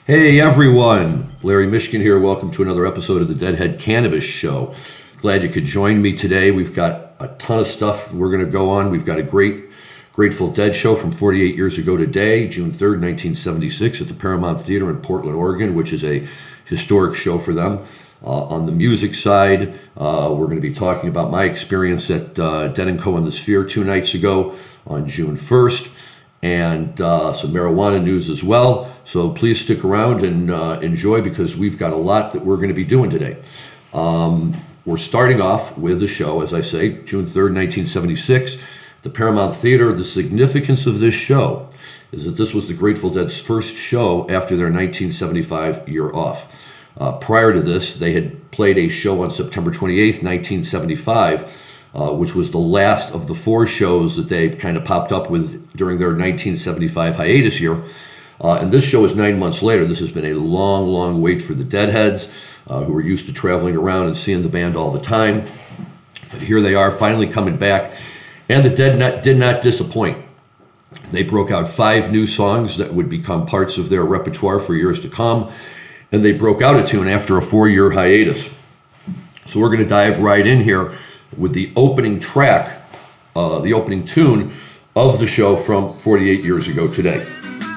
Hey everyone, Larry Mishkin here. Welcome to another episode of the Deadhead Cannabis Show. Glad you could join me today. We've got a ton of stuff we're going to go on. We've got a great Grateful Dead show from 48 years ago today, June 3rd, 1976 at the Paramount Theater in Portland, Oregon, which is a historic show for them. On the music side, we're going to be talking about my experience at Dead & Co. in the Sphere 2 nights ago on June 1st, and some marijuana news as well. So please stick around and enjoy, because we've got a lot that we're going to be doing today. We're starting off with the show, as I say, June 3rd, 1976, the Paramount Theater. The significance of this show is that this was the Grateful Dead's first show after their 1975 year off. Prior to this, they had played a show on September 28th, 1975, which was the last of the 4 shows that they kind of popped up with during their 1975 hiatus year. And this show is 9 months later. This has been a long, long wait for the Deadheads, who are used to traveling around and seeing the band all the time. But here they are, finally coming back. And the Dead did not disappoint. They broke out 5 new songs that would become parts of their repertoire for years to come. And they broke out a tune after a 4-year hiatus. So we're going to dive right in here with the opening track, the opening tune of the show from 48 years ago today.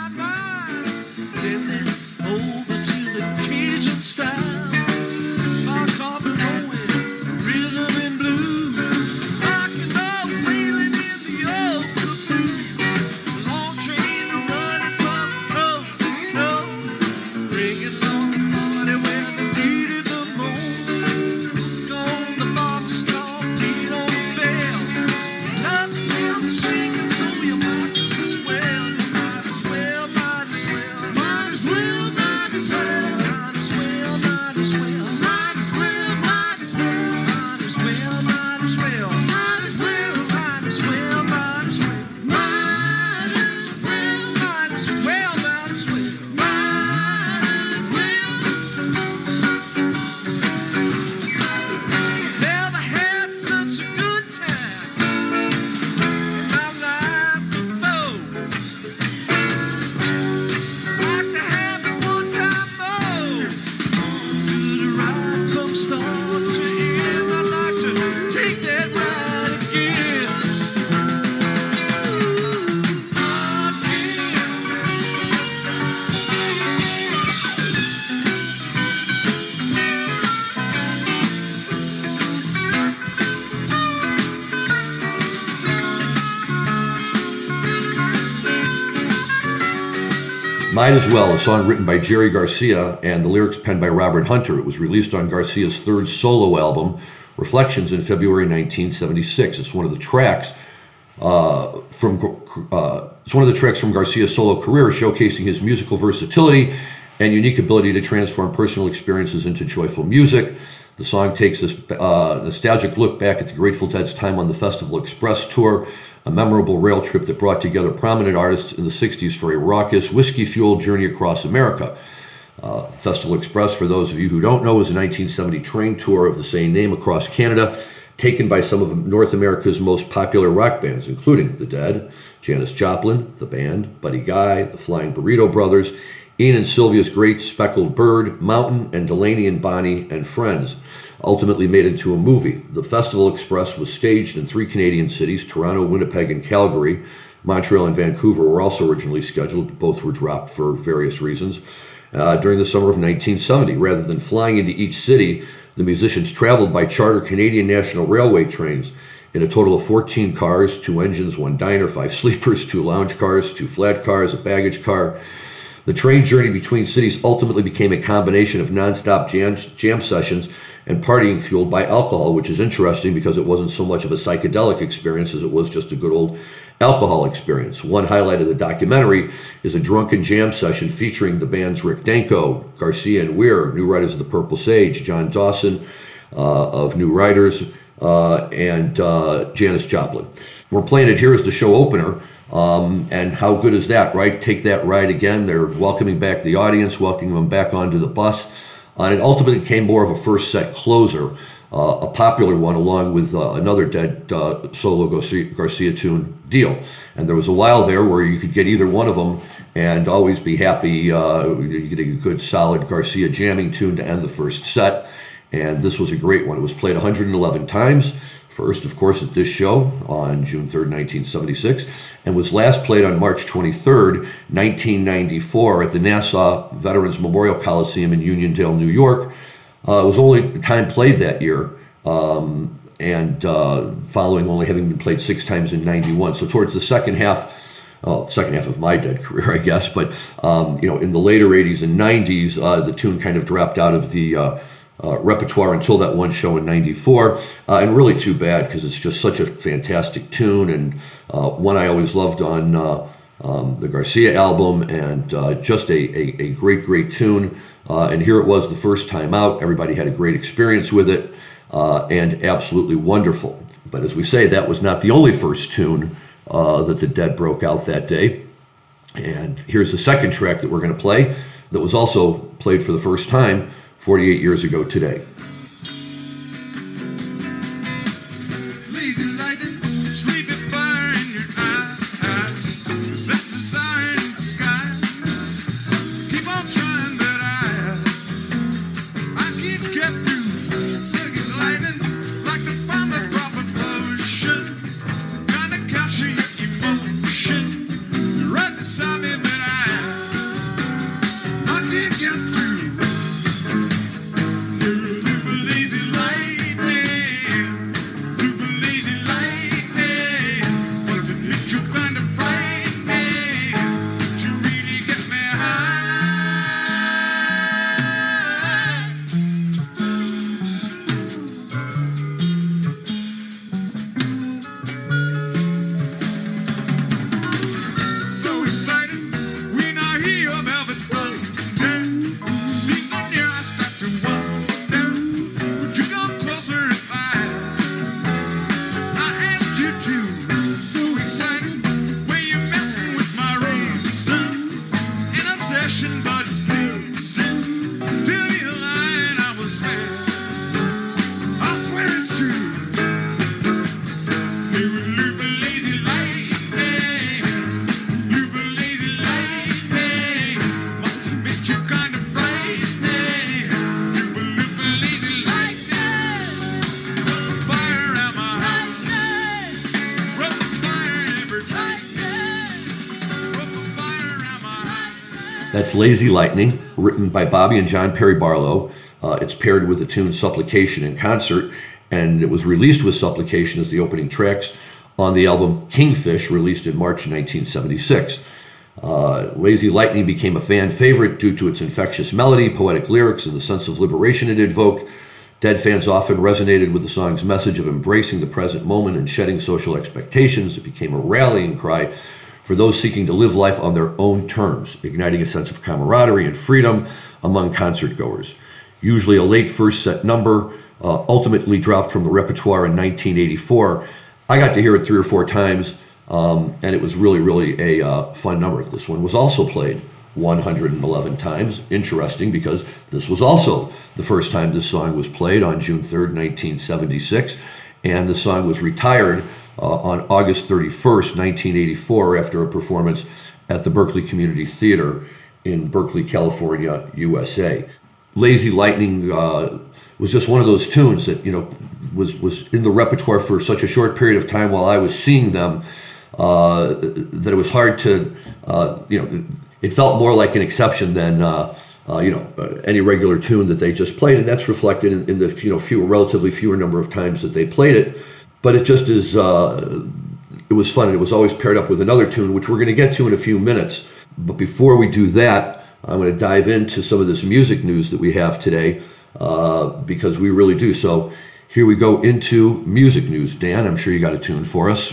Might As Well, a song written by Jerry Garcia and the lyrics penned by Robert Hunter. It was released on Garcia's 3rd solo album, Reflections, in February 1976. It's one of the tracks from Garcia's solo career, showcasing his musical versatility and unique ability to transform personal experiences into joyful music. The song takes this nostalgic look back at the Grateful Dead's time on the Festival Express tour, a memorable rail trip that brought together prominent artists in the 60s for a raucous, whiskey-fueled journey across America. Festival Express, for those of you who don't know, was a 1970 train tour of the same name across Canada, taken by some of North America's most popular rock bands, including The Dead, Janis Joplin, The Band, Buddy Guy, the Flying Burrito Brothers, Ian and Sylvia's Great Speckled Bird, Mountain, and Delaney and Bonnie and Friends. Ultimately made into a movie. The Festival Express was staged in 3 Canadian cities, Toronto, Winnipeg, and Calgary. Montreal and Vancouver were also originally scheduled. Both were dropped for various reasons. During the summer of 1970, rather than flying into each city, the musicians traveled by charter Canadian National Railway trains in a total of 14 cars, 2 engines, 1 diner, 5 sleepers, 2 lounge cars, 2 flat cars, a baggage car. The train journey between cities ultimately became a combination of nonstop jam sessions and partying fueled by alcohol, which is interesting because it wasn't so much of a psychedelic experience as it was just a good old alcohol experience. One highlight of the documentary is a drunken jam session featuring the band's Rick Danko, Garcia and Weir, New Riders of the Purple Sage, John Dawson of New Riders, and Janis Joplin. We're playing it here as the show opener, and how good is that, right? Take That Ride Again. They're welcoming back the audience, welcoming them back onto the bus. And it ultimately became more of a first set closer, a popular one, along with another Dead solo Garcia tune, Deal. And there was a while there where you could get either one of them and always be happy. You get a good, solid Garcia jamming tune to end the first set, and this was a great one. It was played 111 times. First, of course, at this show on June 3rd, 1976, and was last played on March 23rd, 1994 at the Nassau Veterans Memorial Coliseum in Uniondale, New York. It was only time played that year, and following only having been played 6 times in 91. So towards the second half of my dead career, I guess, but in the later 80s and 90s, the tune kind of dropped out of the repertoire until that one show in 94, and really too bad, because it's just such a fantastic tune, and one I always loved on the Garcia album, and just a great tune. And here it was the first time out. Everybody had a great experience with it, and absolutely wonderful. But as we say, that was not the only first tune that the Dead broke out that day. And here's the second track that we're going to play that was also played for the first time 48 years ago today. That's Lazy Lightning, written by Bobby and John Perry Barlow. It's paired with the tune Supplication in Concert, and it was released with Supplication as the opening tracks on the album Kingfish, released in March 1976. Lazy Lightning became a fan favorite due to its infectious melody, poetic lyrics, and the sense of liberation it evoked. Dead fans often resonated with the song's message of embracing the present moment and shedding social expectations. It became a rallying cry for those seeking to live life on their own terms, igniting a sense of camaraderie and freedom among concertgoers. Usually a late first set number, ultimately dropped from the repertoire in 1984. I got to hear it 3 or 4 times, and it was really a fun number. This one was also played 111 times. Interesting, because this was also the first time this song was played on June 3rd, 1976, and the song was retired on August 31st, 1984, after a performance at the Berkeley Community Theater in Berkeley, California, USA. Lazy Lightning was just one of those tunes that, was in the repertoire for such a short period of time while I was seeing them, that it was hard to, it felt more like an exception than, any regular tune that they just played, and that's reflected in the relatively fewer number of times that they played it. But it just is, it was fun, and it was always paired up with another tune, which we're going to get to in a few minutes. But before we do that, I'm going to dive into some of this music news that we have today, because we really do. So here we go into music news. Dan, I'm sure you got a tune for us.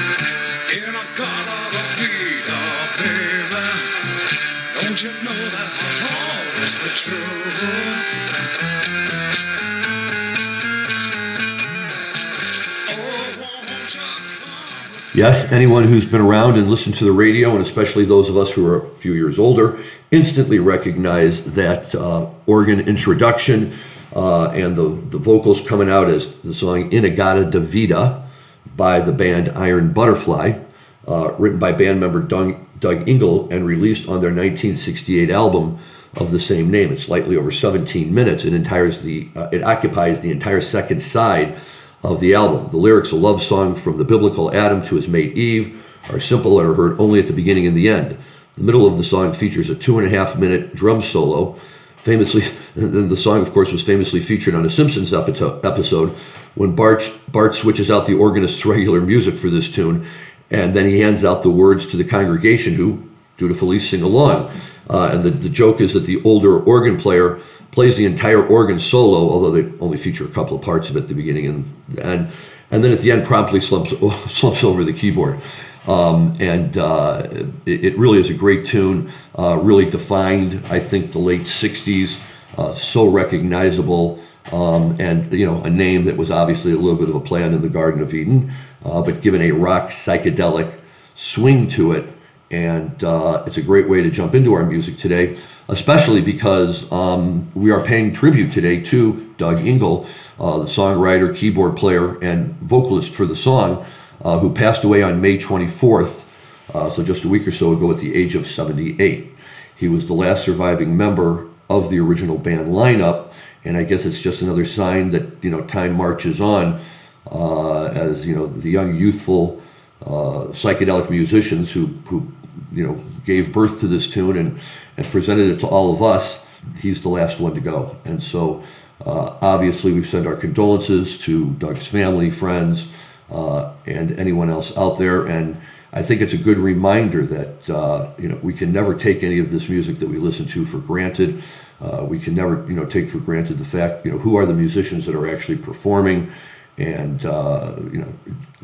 Don't you know that Yes, anyone who's been around and listened to the radio, and especially those of us who are a few years older, instantly recognize that organ introduction and the vocals coming out as the song Inagata da Vida by the band Iron Butterfly, written by band member Doug Engel and released on their 1968 album of the same name. It's slightly over 17 minutes. It occupies the entire second side of the album. The lyrics, a love song from the biblical Adam to his mate Eve, are simple and are heard only at the beginning and the end. The middle of the song features a 2.5-minute drum solo. Famously, the song, of course, was famously featured on a Simpsons episode when Bart switches out the organist's regular music for this tune, and then he hands out the words to the congregation who dutifully sing along. And the joke is that the older organ player plays the entire organ solo, although they only feature a couple of parts of it at the beginning and the end. And then at the end promptly slumps over the keyboard. It really is a great tune, really defined, I think, the late 60s, so recognizable, and, you know, a name that was obviously a little bit of a play on In the Garden of Eden, but given a rock psychedelic swing to it. And it's a great way to jump into our music today, especially because we are paying tribute today to Doug Engel, the songwriter, keyboard player, and vocalist for the song, who passed away on May 24th, so just a week or so ago at the age of 78. He was the last surviving member of the original band lineup, and I guess it's just another sign that, you know, time marches on as, you know, the young, youthful, psychedelic musicians who you know, gave birth to this tune and presented it to all of us. He's the last one to go. And so obviously we send our condolences to Doug's family, friends, and anyone else out there. And I think it's a good reminder that, you know, we can never take any of this music that we listen to for granted. We can never, you know, take for granted the fact, you know, who are the musicians that are actually performing, and, you know,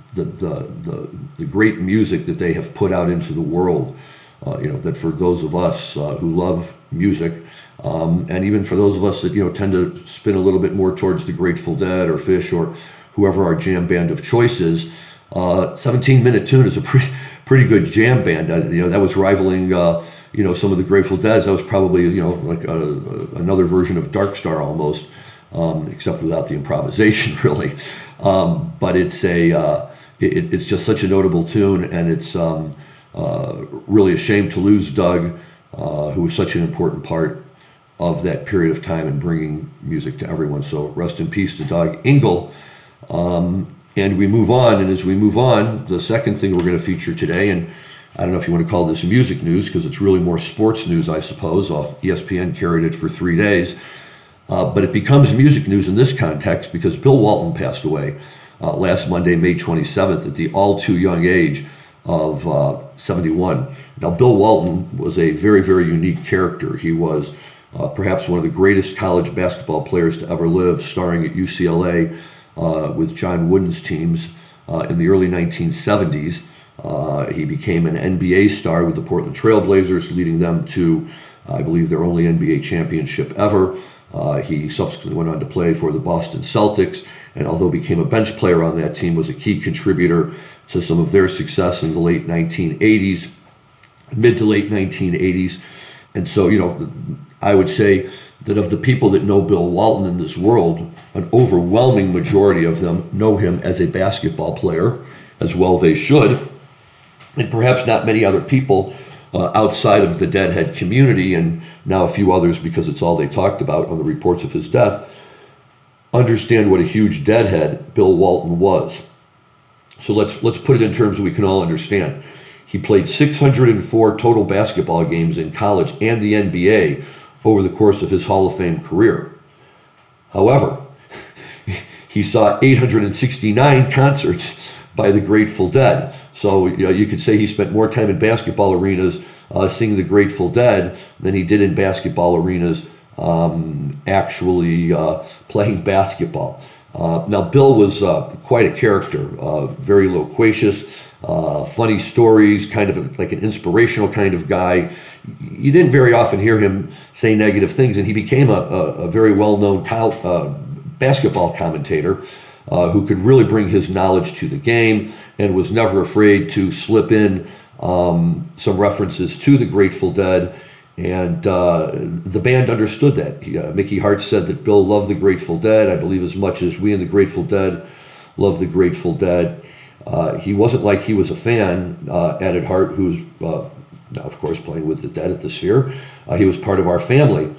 the great music that they have put out into the world. You know, that for those of us who love music, and even for those of us that, you know, tend to spin a little bit more towards the Grateful Dead or Phish or whoever our jam band of choice is, 17-minute tune is a pretty good jam band. You know, that was rivaling, you know, some of the Grateful Dead. That was probably, you know, like another version of Dark Star almost, except without the improvisation, really. But it's it's just such a notable tune, and it's really a shame to lose Doug, who was such an important part of that period of time in bringing music to everyone. So rest in peace to Doug Engel. And we move on, and as we move on, the second thing we're going to feature today, and I don't know if you want to call this music news because it's really more sports news, I suppose. ESPN carried it for 3 days. But it becomes music news in this context because Bill Walton passed away last Monday, May 27th, at the all too young age of 71. Now, Bill Walton was a very, very unique character. He was perhaps one of the greatest college basketball players to ever live, starring at UCLA with John Wooden's teams in the early 1970s. He became an NBA star with the Portland Trail Blazers, leading them to, I believe, their only NBA championship ever. He subsequently went on to play for the Boston Celtics, and although became a bench player on that team, was a key contributor to some of their success in the late 1980s, mid to late 1980s. And so, you know, I would say that of the people that know Bill Walton in this world, an overwhelming majority of them know him as a basketball player, as well they should, and perhaps not many other people outside of the Deadhead community, and now a few others because it's all they talked about on the reports of his death, understand what a huge Deadhead Bill Walton was. So let's put it in terms that we can all understand. He played 604 total basketball games in college and the NBA over the course of his Hall of Fame career. However, he saw 869 concerts by the Grateful Dead. So, you know, you could say he spent more time in basketball arenas singing the Grateful Dead than he did in basketball arenas actually playing basketball. Now, Bill was quite a character, very loquacious, funny stories, kind of like an inspirational kind of guy. You didn't very often hear him say negative things, and he became a very well-known basketball commentator who could really bring his knowledge to the game and was never afraid to slip in some references to the Grateful Dead. And the band understood that. Mickey Hart said that Bill loved the Grateful Dead, I believe, as much as we in the Grateful Dead love the Grateful Dead. He wasn't like he was a fan, added Hart, who's now, of course, playing with the Dead at the Sphere. He was part of our family.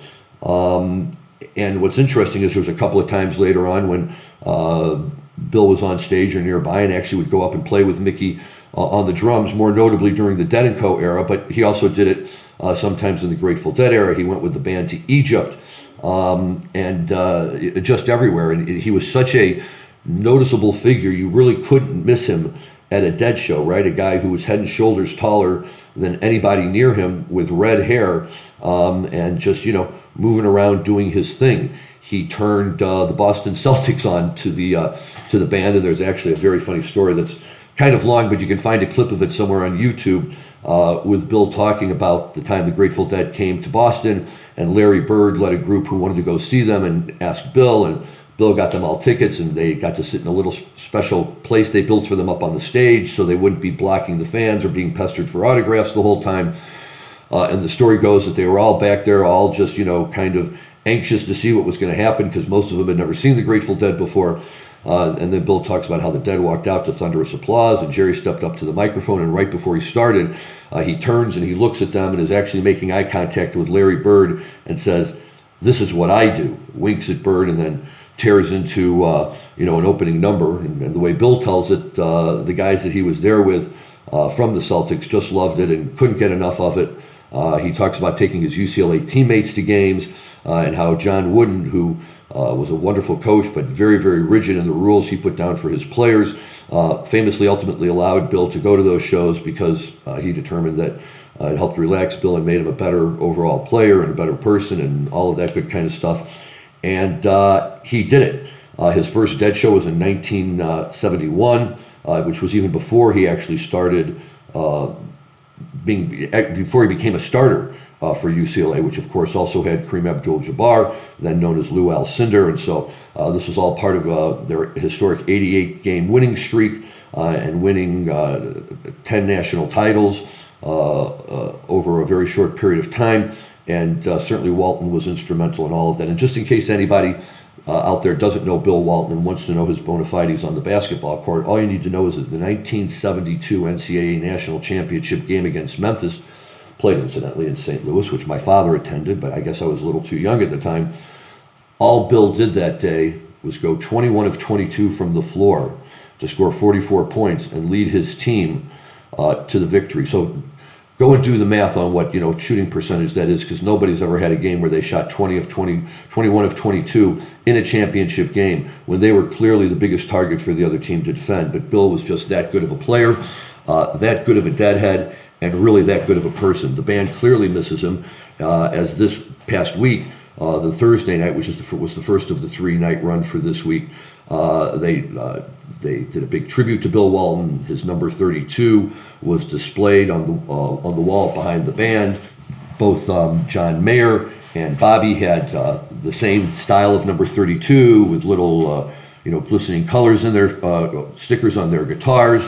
And what's interesting is there was a couple of times later on when Bill was on stage or nearby and actually would go up and play with Mickey on the drums, more notably during the Dead & Co. era, but he also did it sometimes in the Grateful Dead era. He went with the band to Egypt and just everywhere. And he was such a noticeable figure, you really couldn't miss him at a Dead show, right? A guy who was head and shoulders taller than anybody near him with red hair and just, moving around doing his thing. He turned the Boston Celtics on to the band, and there's actually a very funny story that's kind of long, but you can find a clip of it somewhere on YouTube with Bill talking about the time the Grateful Dead came to Boston, and Larry Bird led a group who wanted to go see them and asked Bill, and Bill got them all tickets, and they got to sit in a little special place they built for them up on the stage so they wouldn't be blocking the fans or being pestered for autographs the whole time. And the story goes that they were all back there, all just, kind of anxious to see what was going to happen because most of them had never seen the Grateful Dead before. And then Bill talks about how the Dead walked out to thunderous applause, and Jerry stepped up to the microphone, and right before he started, he turns and he looks at them and is actually making eye contact with Larry Bird and says, "This is what I do," winks at Bird, and then tears into an opening number. And the way Bill tells it, the guys that he was there with from the Celtics just loved it and couldn't get enough of it. He talks about taking his UCLA teammates to games and how John Wooden, who was a wonderful coach but very, very rigid in the rules he put down for his players, famously ultimately allowed Bill to go to those shows because he determined that it helped relax Bill and made him a better overall player and a better person and all of that good kind of stuff. And he did it. His first Dead show was in 1971, which was even before he actually started before he became a starter for UCLA, which of course also had Kareem Abdul-Jabbar, then known as Lou Alcindor. And so this was all part of their historic 88-game winning streak and winning 10 national titles over a very short period of time. And certainly Walton was instrumental in all of that. And just in case anybody out there doesn't know Bill Walton and wants to know his bona fides on the basketball court, all you need to know is that the 1972 NCAA National Championship game against Memphis, played incidentally in St. Louis, which my father attended, but I guess I was a little too young at the time. All Bill did that day was go 21 of 22 from the floor to score 44 points and lead his team to the victory. So go and do the math on what shooting percentage that is, because nobody's ever had a game where they shot 21 of 22 in a championship game when they were clearly the biggest target for the other team to defend. But Bill was just that good of a player, that good of a deadhead, and really that good of a person. The band clearly misses him, as this past week, the Thursday night, which was the first of the 3-night run for this week, they did a big tribute to Bill Walton. His number 32 was displayed on the wall behind the band. Both John Mayer and Bobby had the same style of number 32 with little glistening colors in their stickers on their guitars,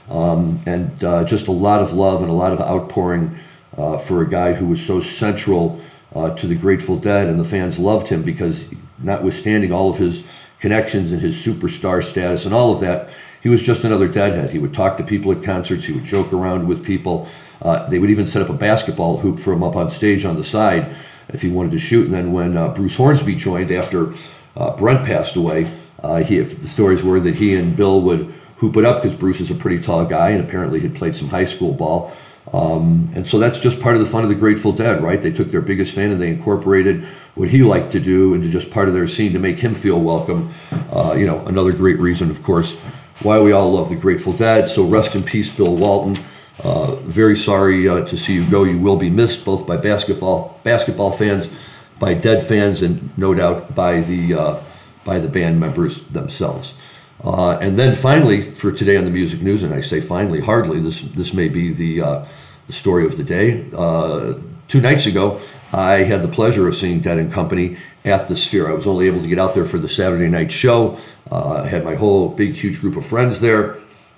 and just a lot of love and a lot of outpouring for a guy who was so central to the Grateful Dead, and the fans loved him because, notwithstanding all of his connections and his superstar status and all of that, he was just another deadhead. He would talk to people at concerts. He would joke around with people. They would even set up a basketball hoop for him up on stage on the side if he wanted to shoot. And then when Bruce Hornsby joined after Brent passed away, the stories were that he and Bill would hoop it up because Bruce is a pretty tall guy and apparently had played some high school ball. And so that's just part of the fun of the Grateful Dead, right? They took their biggest fan and they incorporated what he liked to do into just part of their scene to make him feel welcome. Another great reason, of course, why we all love the Grateful Dead. So rest in peace, Bill Walton. Very sorry to see you go. You will be missed both by basketball fans, by Dead fans, and no doubt by the band members themselves. And then finally, for today on the Music News, and I say finally, hardly, this may be the story of the day. 2 nights ago, I had the pleasure of seeing Dead and Company at the Sphere. I was only able to get out there for the Saturday night show. I had my whole big, huge group of friends there.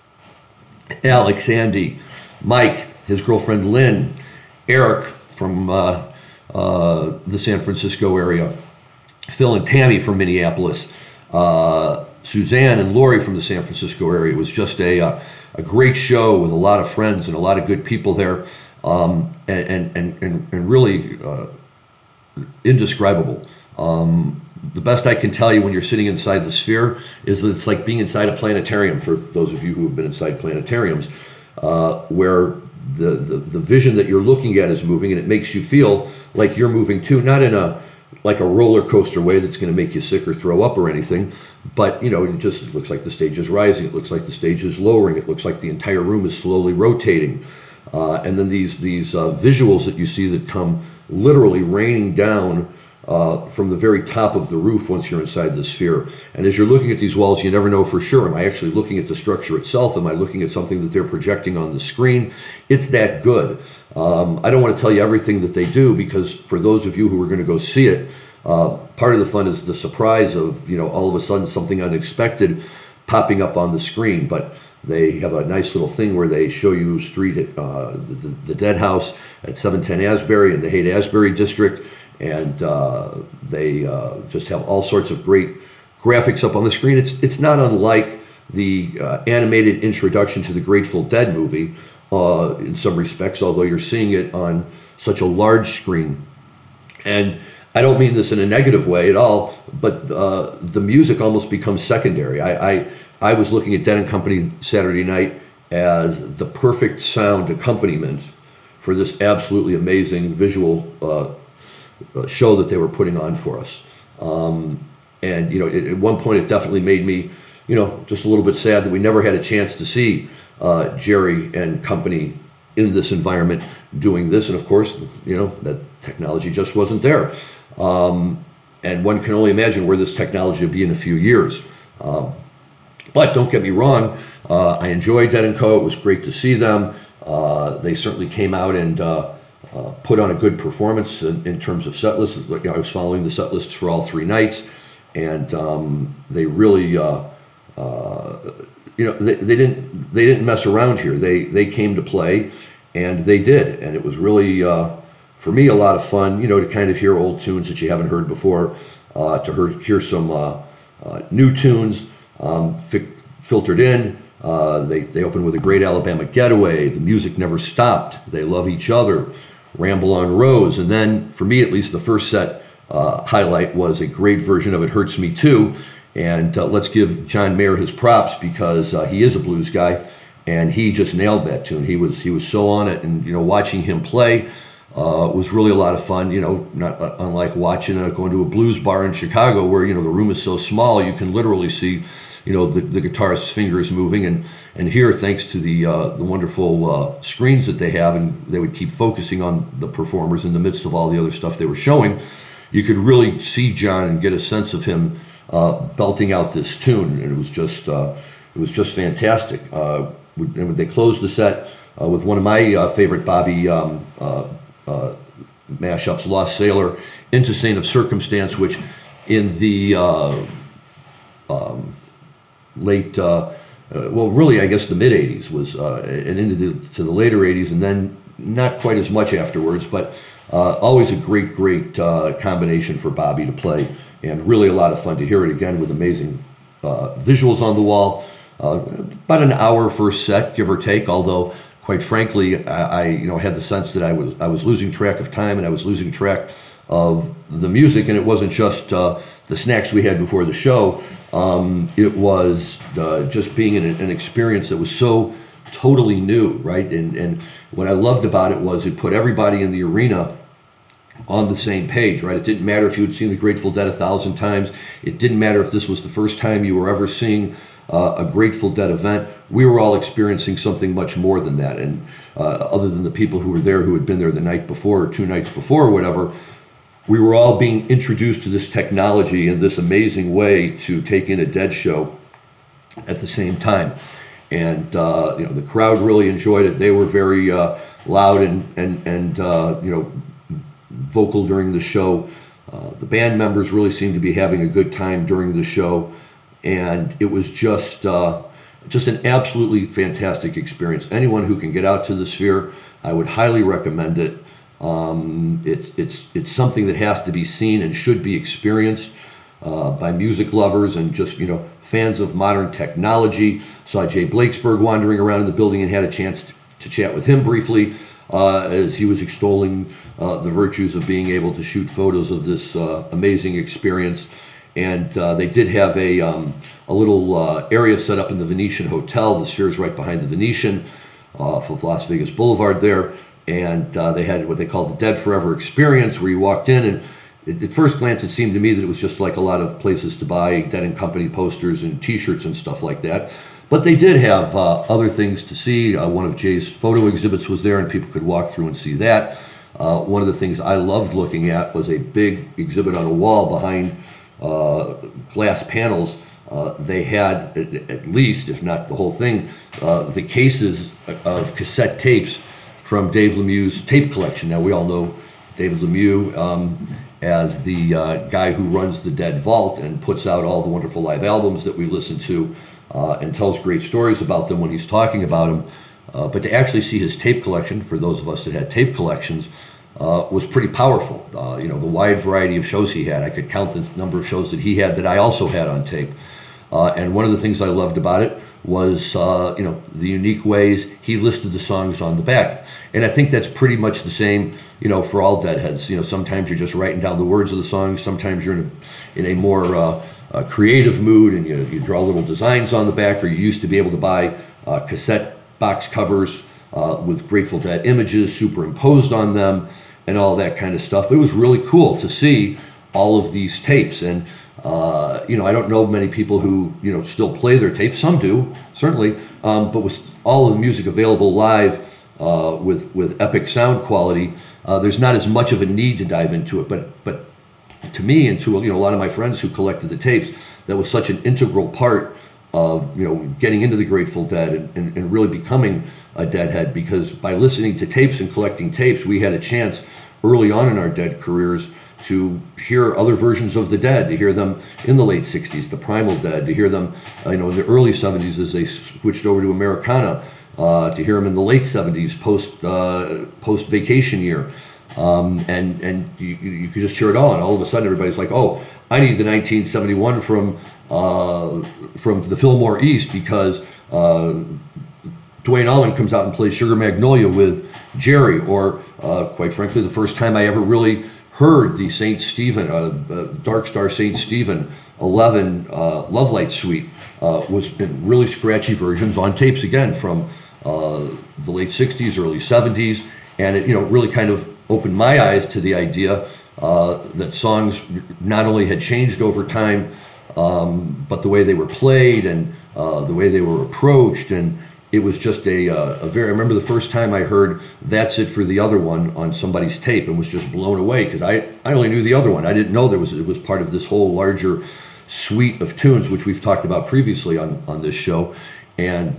Alex, Andy, Mike, his girlfriend Lynn, Eric from the San Francisco area, Phil and Tammy from Minneapolis, Suzanne and Lori from the San Francisco area. It was just a great show with a lot of friends and a lot of good people there, and really indescribable. The best I can tell you when you're sitting inside the Sphere is that it's like being inside a planetarium, for those of you who have been inside planetariums, where the vision that you're looking at is moving, and it makes you feel like you're moving too, not in a roller coaster way that's going to make you sick or throw up or anything, but it just looks like the stage is rising, it looks like the stage is lowering, it looks like the entire room is slowly rotating, and then these visuals that you see that come literally raining down from the very top of the roof once you're inside the Sphere. And as you're looking at these walls, you never know for sure, am I actually looking at the structure itself? Am I looking at something that they're projecting on the screen? It's that good. I don't want to tell you everything that they do, because for those of you who are going to go see it, part of the fun is the surprise of, all of a sudden something unexpected popping up on the screen. But they have a nice little thing where they show you street at the Dead House at 710 Asbury in the Haight-Ashbury district. And they just have all sorts of great graphics up on the screen. It's not unlike the animated introduction to the Grateful Dead movie in some respects, although you're seeing it on such a large screen. And I don't mean this in a negative way at all, but the music almost becomes secondary. I was looking at Dead and Company Saturday night as the perfect sound accompaniment for this absolutely amazing visual show that they were putting on for us. And at one point it definitely made me just a little bit sad that we never had a chance to see Jerry and company in this environment doing this. And of course that technology just wasn't there, and one can only imagine where this technology will be in a few years. But don't get me wrong, I enjoyed Dead and Co. It was great to see them. They certainly came out and put on a good performance in terms of set lists. I was following the set lists for all 3 nights, and they really, they didn't mess around here. They came to play, and they did, and it was really for me a lot of fun. To kind of hear old tunes that you haven't heard before, to hear some new tunes filtered in. They opened with a Great Alabama Getaway. The music never stopped. They love each other. Ramble on Rose. And then, for me at least, the first set highlight was a great version of It Hurts Me Too. And let's give John Mayer his props, because he is a blues guy, and he just nailed that tune. He was so on it, and watching him play was really a lot of fun. Not unlike watching going to a blues bar in Chicago, where the room is so small you can literally see the guitarist's fingers moving, and here, thanks to the wonderful screens that they have, and they would keep focusing on the performers in the midst of all the other stuff they were showing, you could really see John and get a sense of him belting out this tune, and it was just fantastic. And they closed the set with one of my favorite Bobby mashups, Lost Sailor, Into Saint of Circumstance, which in the late, really, I guess the mid 80s was, and into the later 80s, and then not quite as much afterwards, but always a great combination for Bobby to play, and really a lot of fun to hear it again with amazing visuals on the wall. About an hour first set, give or take, although quite frankly, I had the sense that I was losing track of time, and I was losing track of the music, and it wasn't just the snacks we had before the show. It was just being in an experience that was so totally new, right? And what I loved about it was it put everybody in the arena on the same page, right? It didn't matter if you had seen the Grateful Dead 1,000 times. It didn't matter if this was the first time you were ever seeing a Grateful Dead event. We were all experiencing something much more than that. And other than the people who were there who had been there the night before or 2 nights before or whatever, we were all being introduced to this technology in this amazing way to take in a Dead show at the same time. And the crowd really enjoyed it. They were very loud and vocal during the show. The band members really seemed to be having a good time during the show, and it was just an absolutely fantastic experience. Anyone who can get out to the Sphere, I would highly recommend it. It's something that has to be seen and should be experienced by music lovers and just fans of modern technology. Saw Jay Blakesberg wandering around in the building and had a chance to chat with him briefly as he was extolling the virtues of being able to shoot photos of this amazing experience. And they did have a little area set up in the Venetian Hotel. The Sphere is right behind the Venetian off of Las Vegas Boulevard there. And they had what they called the Dead Forever experience, where you walked in, and at first glance it seemed to me that it was just like a lot of places to buy Dead and Company posters and T-shirts and stuff like that. But they did have other things to see. One of Jay's photo exhibits was there, and people could walk through and see that. One of the things I loved looking at was a big exhibit on a wall behind glass panels. They had, at least, if not the whole thing, the cases of cassette tapes from Dave Lemieux's tape collection. Now, we all know David Lemieux as the guy who runs the Dead Vault and puts out all the wonderful live albums that we listen to and tells great stories about them when he's talking about them. But to actually see his tape collection, for those of us that had tape collections, was pretty powerful. The wide variety of shows he had. I could count the number of shows that he had that I also had on tape. And one of the things I loved about it was, the unique ways he listed the songs on the back. And I think that's pretty much the same, for all Deadheads. Sometimes you're just writing down the words of the songs. Sometimes you're in a more creative mood, and you draw little designs on the back, or you used to be able to buy cassette box covers with Grateful Dead images superimposed on them and all that kind of stuff. But it was really cool to see all of these tapes. And I don't know many people who still play their tapes. Some do, certainly, but with all of the music available live with epic sound quality, there's not as much of a need to dive into it. But to me and to a lot of my friends who collected the tapes, that was such an integral part of getting into the Grateful Dead and really becoming a Deadhead, because by listening to tapes and collecting tapes, we had a chance early on in our Dead careers to hear other versions of the Dead, to hear them in the late 60s, the Primal Dead, to hear them in the early 70s as they switched over to Americana, to hear them in the late 70s post Vacation Year. And you could just hear it all, and all of a sudden everybody's like, oh, I need the 1971 from the Fillmore East, because Duane Allman comes out and plays Sugar Magnolia with Jerry, or quite frankly, the first time I ever really heard the St. Stephen, Dark Star St. Stephen 11 Love Light Suite was in really scratchy versions on tapes, again, from the late 60s, early 70s, and it really kind of opened my eyes to the idea that songs not only had changed over time, but the way they were played and the way they were approached. And it was just I remember the first time I heard That's It for the Other One on somebody's tape and was just blown away, because I only knew the other one. I didn't know it was part of this whole larger suite of tunes, which we've talked about previously on this show. And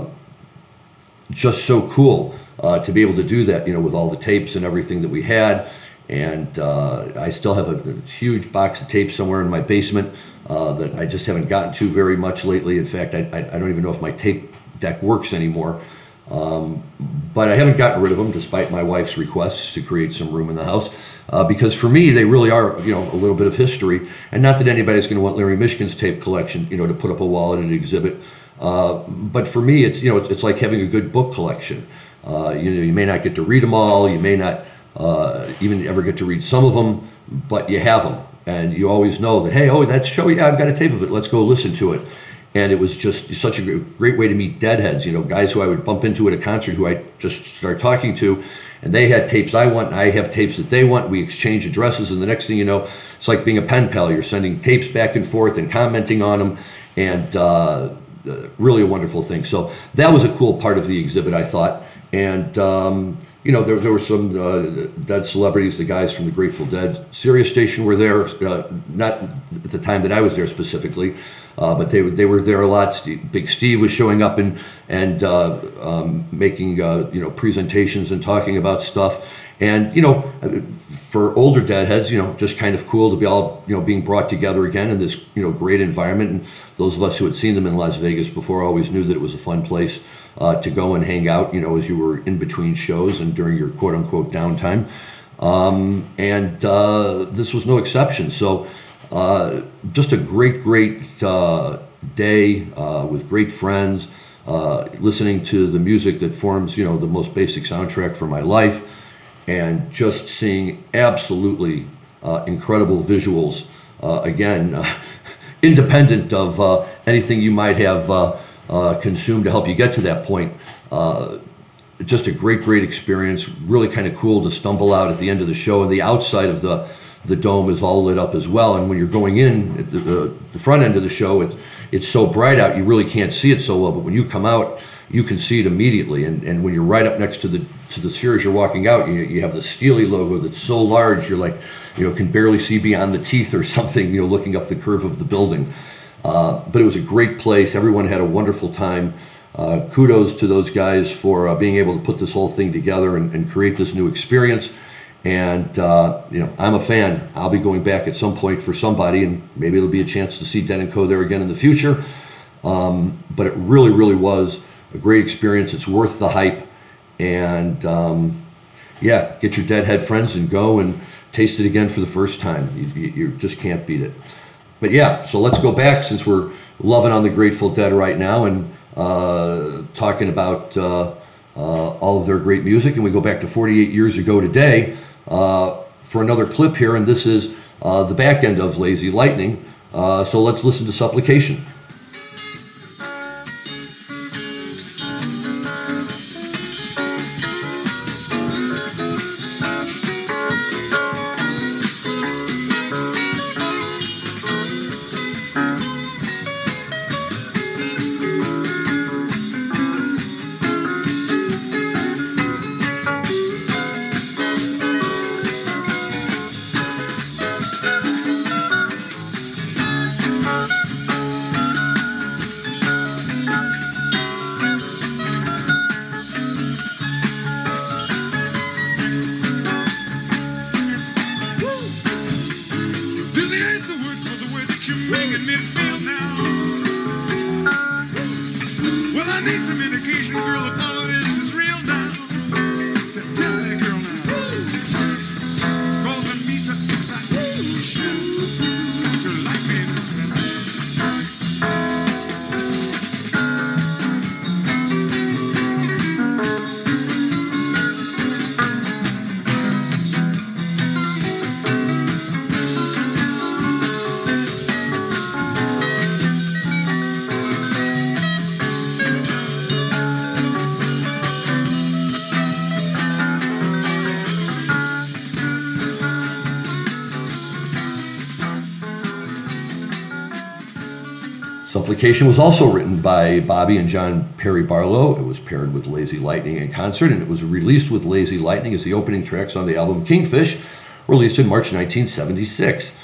just so cool to be able to do that, with all the tapes and everything that we had. And I still have a huge box of tapes somewhere in my basement that I just haven't gotten to very much lately. In fact, I don't even know if my tape deck works anymore. But I haven't gotten rid of them, despite my wife's requests to create some room in the house. Because for me, they really are, a little bit of history. And not that anybody's going to want Larry Mishkin's tape collection, to put up a wall at an exhibit. But for me, it's like having a good book collection. You may not get to read them all. You may not even ever get to read some of them, but you have them. And you always know that, hey, that show, yeah, I've got a tape of it. Let's go listen to it. And it was just such a great way to meet Deadheads, guys who I would bump into at a concert who I just start talking to, and they had tapes I want, and I have tapes that they want. We exchange addresses, and the next thing you know, it's like being a pen pal. You're sending tapes back and forth and commenting on them, and really a wonderful thing. So that was a cool part of the exhibit, I thought. And there were some Dead celebrities. The guys from the Grateful Dead Sirius station were there, not at the time that I was there specifically, but they were there a lot. Big Steve was showing up and making presentations and talking about stuff. And, for older Deadheads, just kind of cool to be all, being brought together again in this, great environment. And those of us who had seen them in Las Vegas before always knew that it was a fun place to go and hang out, as you were in between shows and during your quote unquote downtime. And this was no exception. So just a great day with great friends, listening to the music that forms, the most basic soundtrack for my life, and just seeing absolutely incredible visuals, again, independent of anything you might have consumed to help you get to that point. Just a great experience. Really kind of cool to stumble out at the end of the show, and the outside of the dome is all lit up as well. And when you're going in at the front end of the show, it's so bright out you really can't see it so well. But when you come out, you can see it immediately. And when you're right up next to the sphere as you're walking out, you have the Steely logo that's so large you're like, can barely see beyond the teeth or something. Looking up the curve of the building. But it was a great place. Everyone had a wonderful time. Kudos to those guys for being able to put this whole thing together and create this new experience. And, I'm a fan. I'll be going back at some point for somebody, and maybe it'll be a chance to see Dead & Co. there again in the future. But it really was a great experience. It's worth the hype. And, get your Deadhead friends and go and taste it again for the first time. You just can't beat it. But so let's go back, since we're loving on the Grateful Dead right now and talking about all of their great music. And we go back to 48 years ago today for another clip here. And this is the back end of Lazy Lightning. So let's listen to Supplication. Supplication was also written by Bobby and John Perry Barlow. It was paired with Lazy Lightning in concert, and it was released with Lazy Lightning as the opening tracks on the album Kingfish, released in March 1976.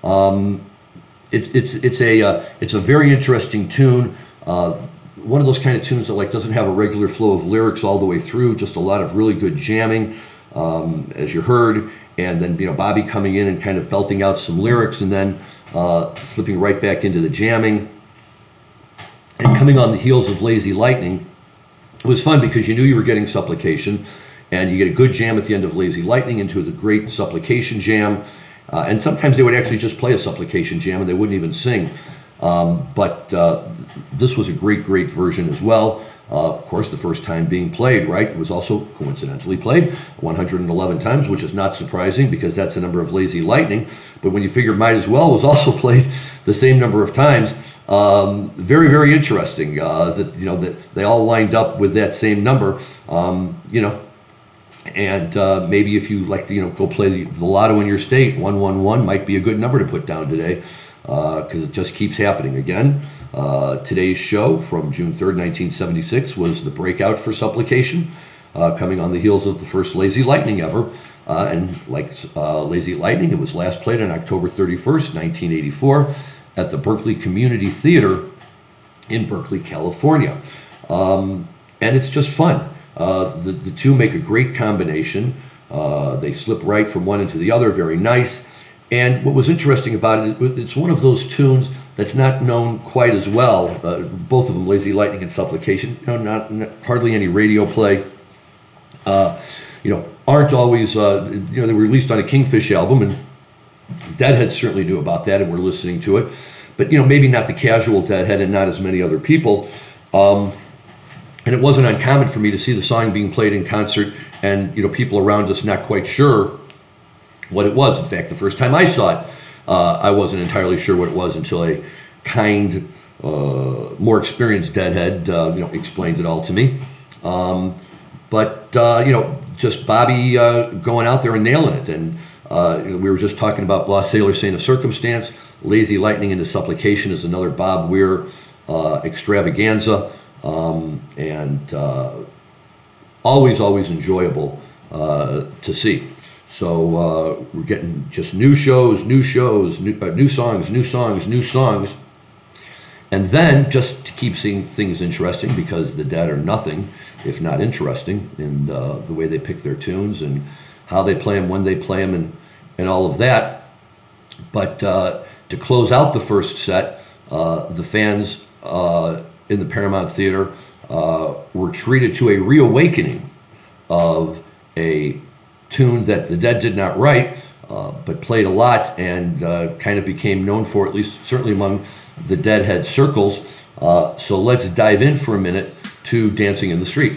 It's a very interesting tune. One of those kind of tunes that doesn't have a regular flow of lyrics all the way through, just a lot of really good jamming, as you heard, and then Bobby coming in and kind of belting out some lyrics, and then slipping right back into the jamming. And coming on the heels of Lazy Lightning, it was fun because you knew you were getting Supplication, and you get a good jam at the end of Lazy Lightning into the great Supplication jam. And sometimes they would actually just play a Supplication jam and they wouldn't even sing. But this was a great version as well. Of course, the first time being played, right? It was also coincidentally played 111 times, which is not surprising because that's the number of Lazy Lightning. But when you figure Might As Well was also played the same number of times, very interesting that they all lined up with that same number. And maybe if you like to go play the lotto in your state, 111 might be a good number to put down today, because it just keeps happening again. Today's show from June 3rd, 1976 was the breakout for Supplication, coming on the heels of the first Lazy Lightning ever. And like Lazy Lightning, it was last played on October 31st, 1984 at the Berkeley Community Theater in Berkeley, California. And it's just fun. The two make a great combination. They slip right from one into the other, very nice. And what was interesting about it, it's one of those tunes that's not known quite as well. Both of them, Lazy Lightning and Supplication, not hardly any radio play. Aren't always, they were released on a Kingfish album, and Deadhead certainly knew about that, and we're listening to it. But, maybe not the casual Deadhead and not as many other people. And it wasn't uncommon for me to see the song being played in concert and, people around us not quite sure what it was. In fact, the first time I saw it, I wasn't entirely sure what it was until a kind, more experienced Deadhead, explained it all to me. But just Bobby going out there and nailing it. And we were just talking about Lost Sailor Saint of Circumstance. Lazy Lightning into Supplication is another Bob Weir extravaganza. And always enjoyable to see. So we're getting just new songs. And then, just to keep seeing things interesting, because the Dead are nothing if not interesting in the way they pick their tunes and how they play them, when they play them, and all of that. But to close out the first set, the fans in the Paramount Theater were treated to a reawakening of a tune that the Dead did not write, but played a lot and kind of became known for, at least certainly among the Deadhead circles. So let's dive in for a minute to Dancing in the Street.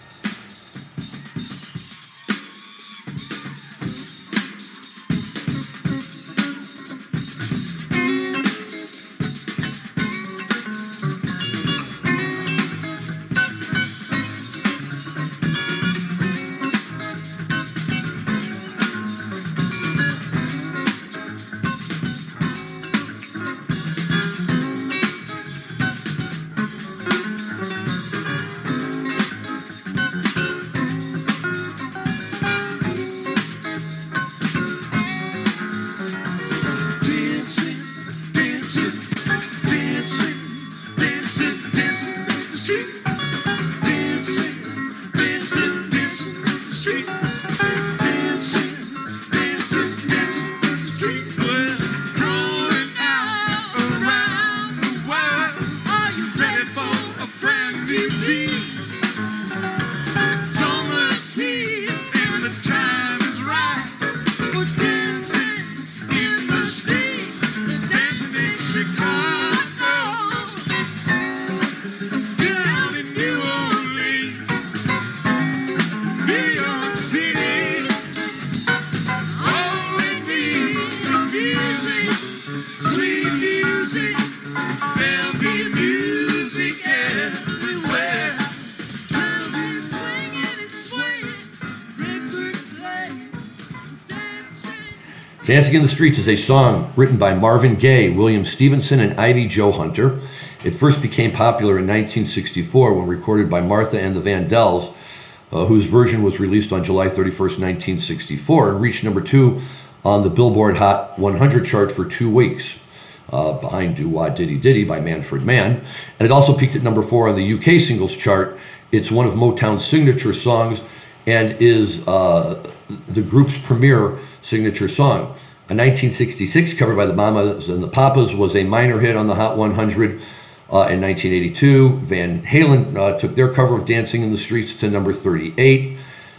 Dancing in the Streets is a song written by Marvin Gaye, William Stevenson, and Ivy Jo Hunter. It first became popular in 1964 when recorded by Martha and the Vandells, whose version was released on July 31st, 1964, and reached number 2 on the Billboard Hot 100 chart for 2 weeks, behind Do Wah Diddy Diddy by Manfred Mann. And it also peaked at number 4 on the UK singles chart. It's one of Motown's signature songs and is the group's premier signature song. A 1966 cover by the Mamas and the Papas was a minor hit on the Hot 100 in 1982. Van Halen took their cover of Dancing in the Streets to number 38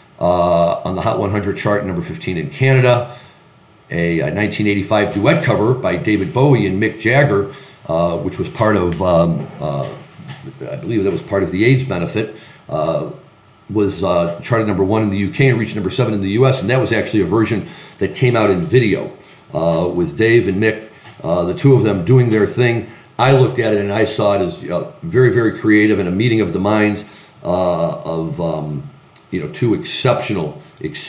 on the Hot 100 chart, number 15 in Canada. A 1985 duet cover by David Bowie and Mick Jagger, which was part of, I believe that was part of the AIDS benefit, was charted number 1 in the UK and reached number 7 in the US, and that was actually a version that came out in video with Dave and Mick, the two of them doing their thing. I looked at it and I saw it as very, very creative and a meeting of the minds of two exceptional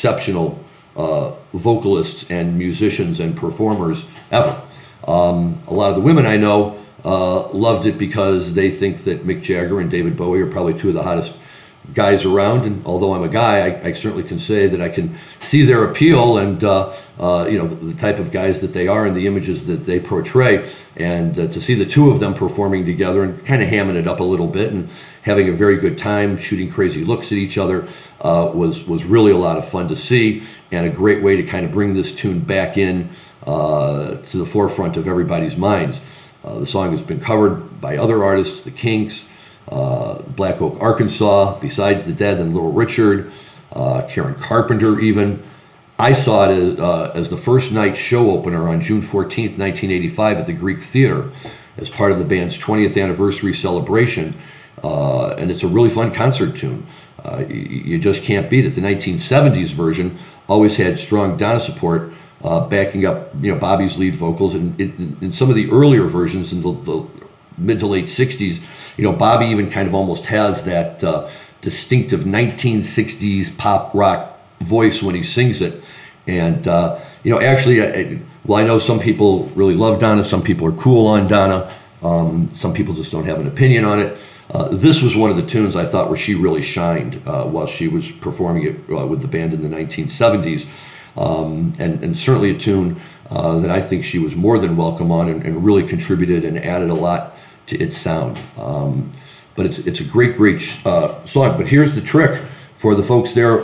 vocalists and musicians and performers ever. A lot of the women I know loved it because they think that Mick Jagger and David Bowie are probably two of the hottest guys around, and although I'm a guy, I certainly can say that I can see their appeal and the type of guys that they are and the images that they portray. And to see the two of them performing together and kind of hamming it up a little bit and having a very good time, shooting crazy looks at each other, was really a lot of fun to see, and a great way to kind of bring this tune back in to the forefront of everybody's minds. The song has been covered by other artists, the Kinks, Black Oak, Arkansas, Besides the Dead and Little Richard, Karen Carpenter even. I saw it as the first night show opener on June 14th, 1985 at the Greek Theater as part of the band's 20th anniversary celebration, and it's a really fun concert tune. You just can't beat it. The 1970s version always had strong Donna support, backing up Bobby's lead vocals, and in some of the earlier versions in the mid to late 60s, Bobby even kind of almost has that distinctive 1960s pop rock voice when he sings it. And actually, well, I know some people really love Donna, some people are cool on Donna, some people just don't have an opinion on it. This was one of the tunes I thought where she really shined while she was performing it with the band in the 1970s, and certainly a tune that I think she was more than welcome on, and really contributed and added a lot to its sound. But it's a great song. But here's the trick for the folks there.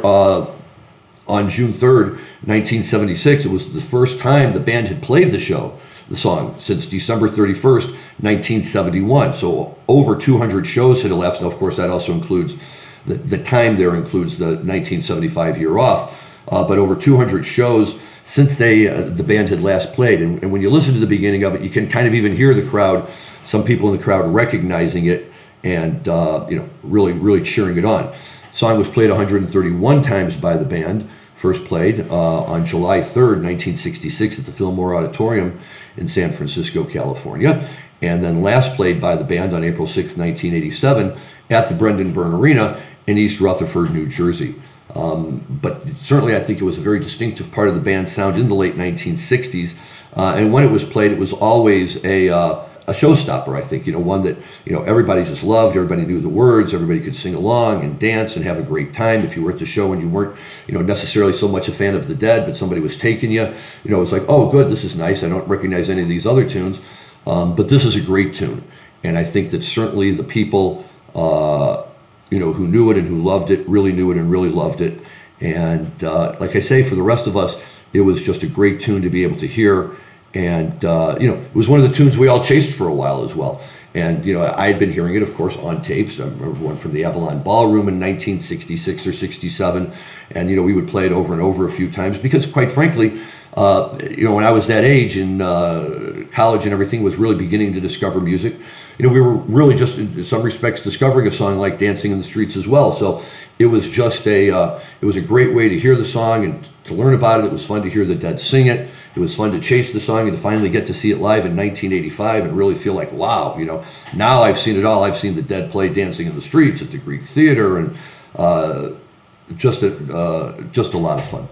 On June 3rd, 1976, it was the first time the band had played the song, since December 31st, 1971. So over 200 shows had elapsed. Now, of course, that also includes, the time there includes the 1975 year off, but over 200 shows since the band had last played. And when you listen to the beginning of it, you can kind of even hear the crowd, some people in the crowd recognizing it and really cheering it on. The song was played 131 times by the band. First played on July 3rd, 1966 at the Fillmore Auditorium in San Francisco, California, and then last played by the band on April 6, 1987 at the Brendan Byrne Arena in East Rutherford, New Jersey. But certainly I think it was a very distinctive part of the band's sound in the late 1960s, and when it was played, it was always a showstopper. I think, one that, everybody just loved, everybody knew the words, everybody could sing along and dance and have a great time. If you were at the show and you weren't, necessarily so much a fan of the Dead, but somebody was taking you, it was like, oh, good, this is nice. I don't recognize any of these other tunes, but this is a great tune. And I think that certainly the people, who knew it and who loved it, really knew it and really loved it. And like I say, for the rest of us, it was just a great tune to be able to hear. And, it was one of the tunes we all chased for a while as well. And, I had been hearing it, of course, on tapes. I remember one from the Avalon Ballroom in 1966 or 67. And, we would play it over and over a few times because, quite frankly, when I was that age in college and everything, was really beginning to discover music, we were really just, in some respects, discovering a song like Dancing in the Streets as well. So it was just it was a great way to hear the song and to learn about it. It was fun to hear the Dead sing it. It was fun to chase the song and to finally get to see it live in 1985 and really feel like, wow, now I've seen it all. I've seen the Dead play Dancing in the Streets at the Greek Theater, and just a lot of fun.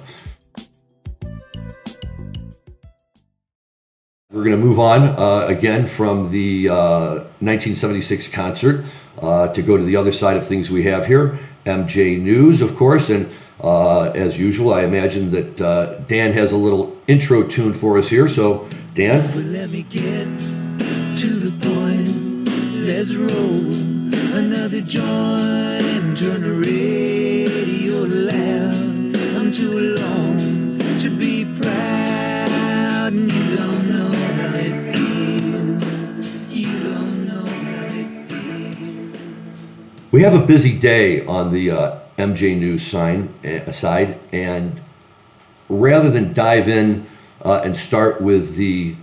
We're going to move on again from the 1976 concert to go to the other side of things we have here. MJ News, of course, and as usual, I imagine that Dan has a little intro tune for us here. So, Dan? But let me get to the point. Let's roll another joint and turn the radio loud. I'm too alone to be proud, and you don't know how it feels. You don't know how it feels. We have a busy day on the MJ News side, and rather than dive in and start with the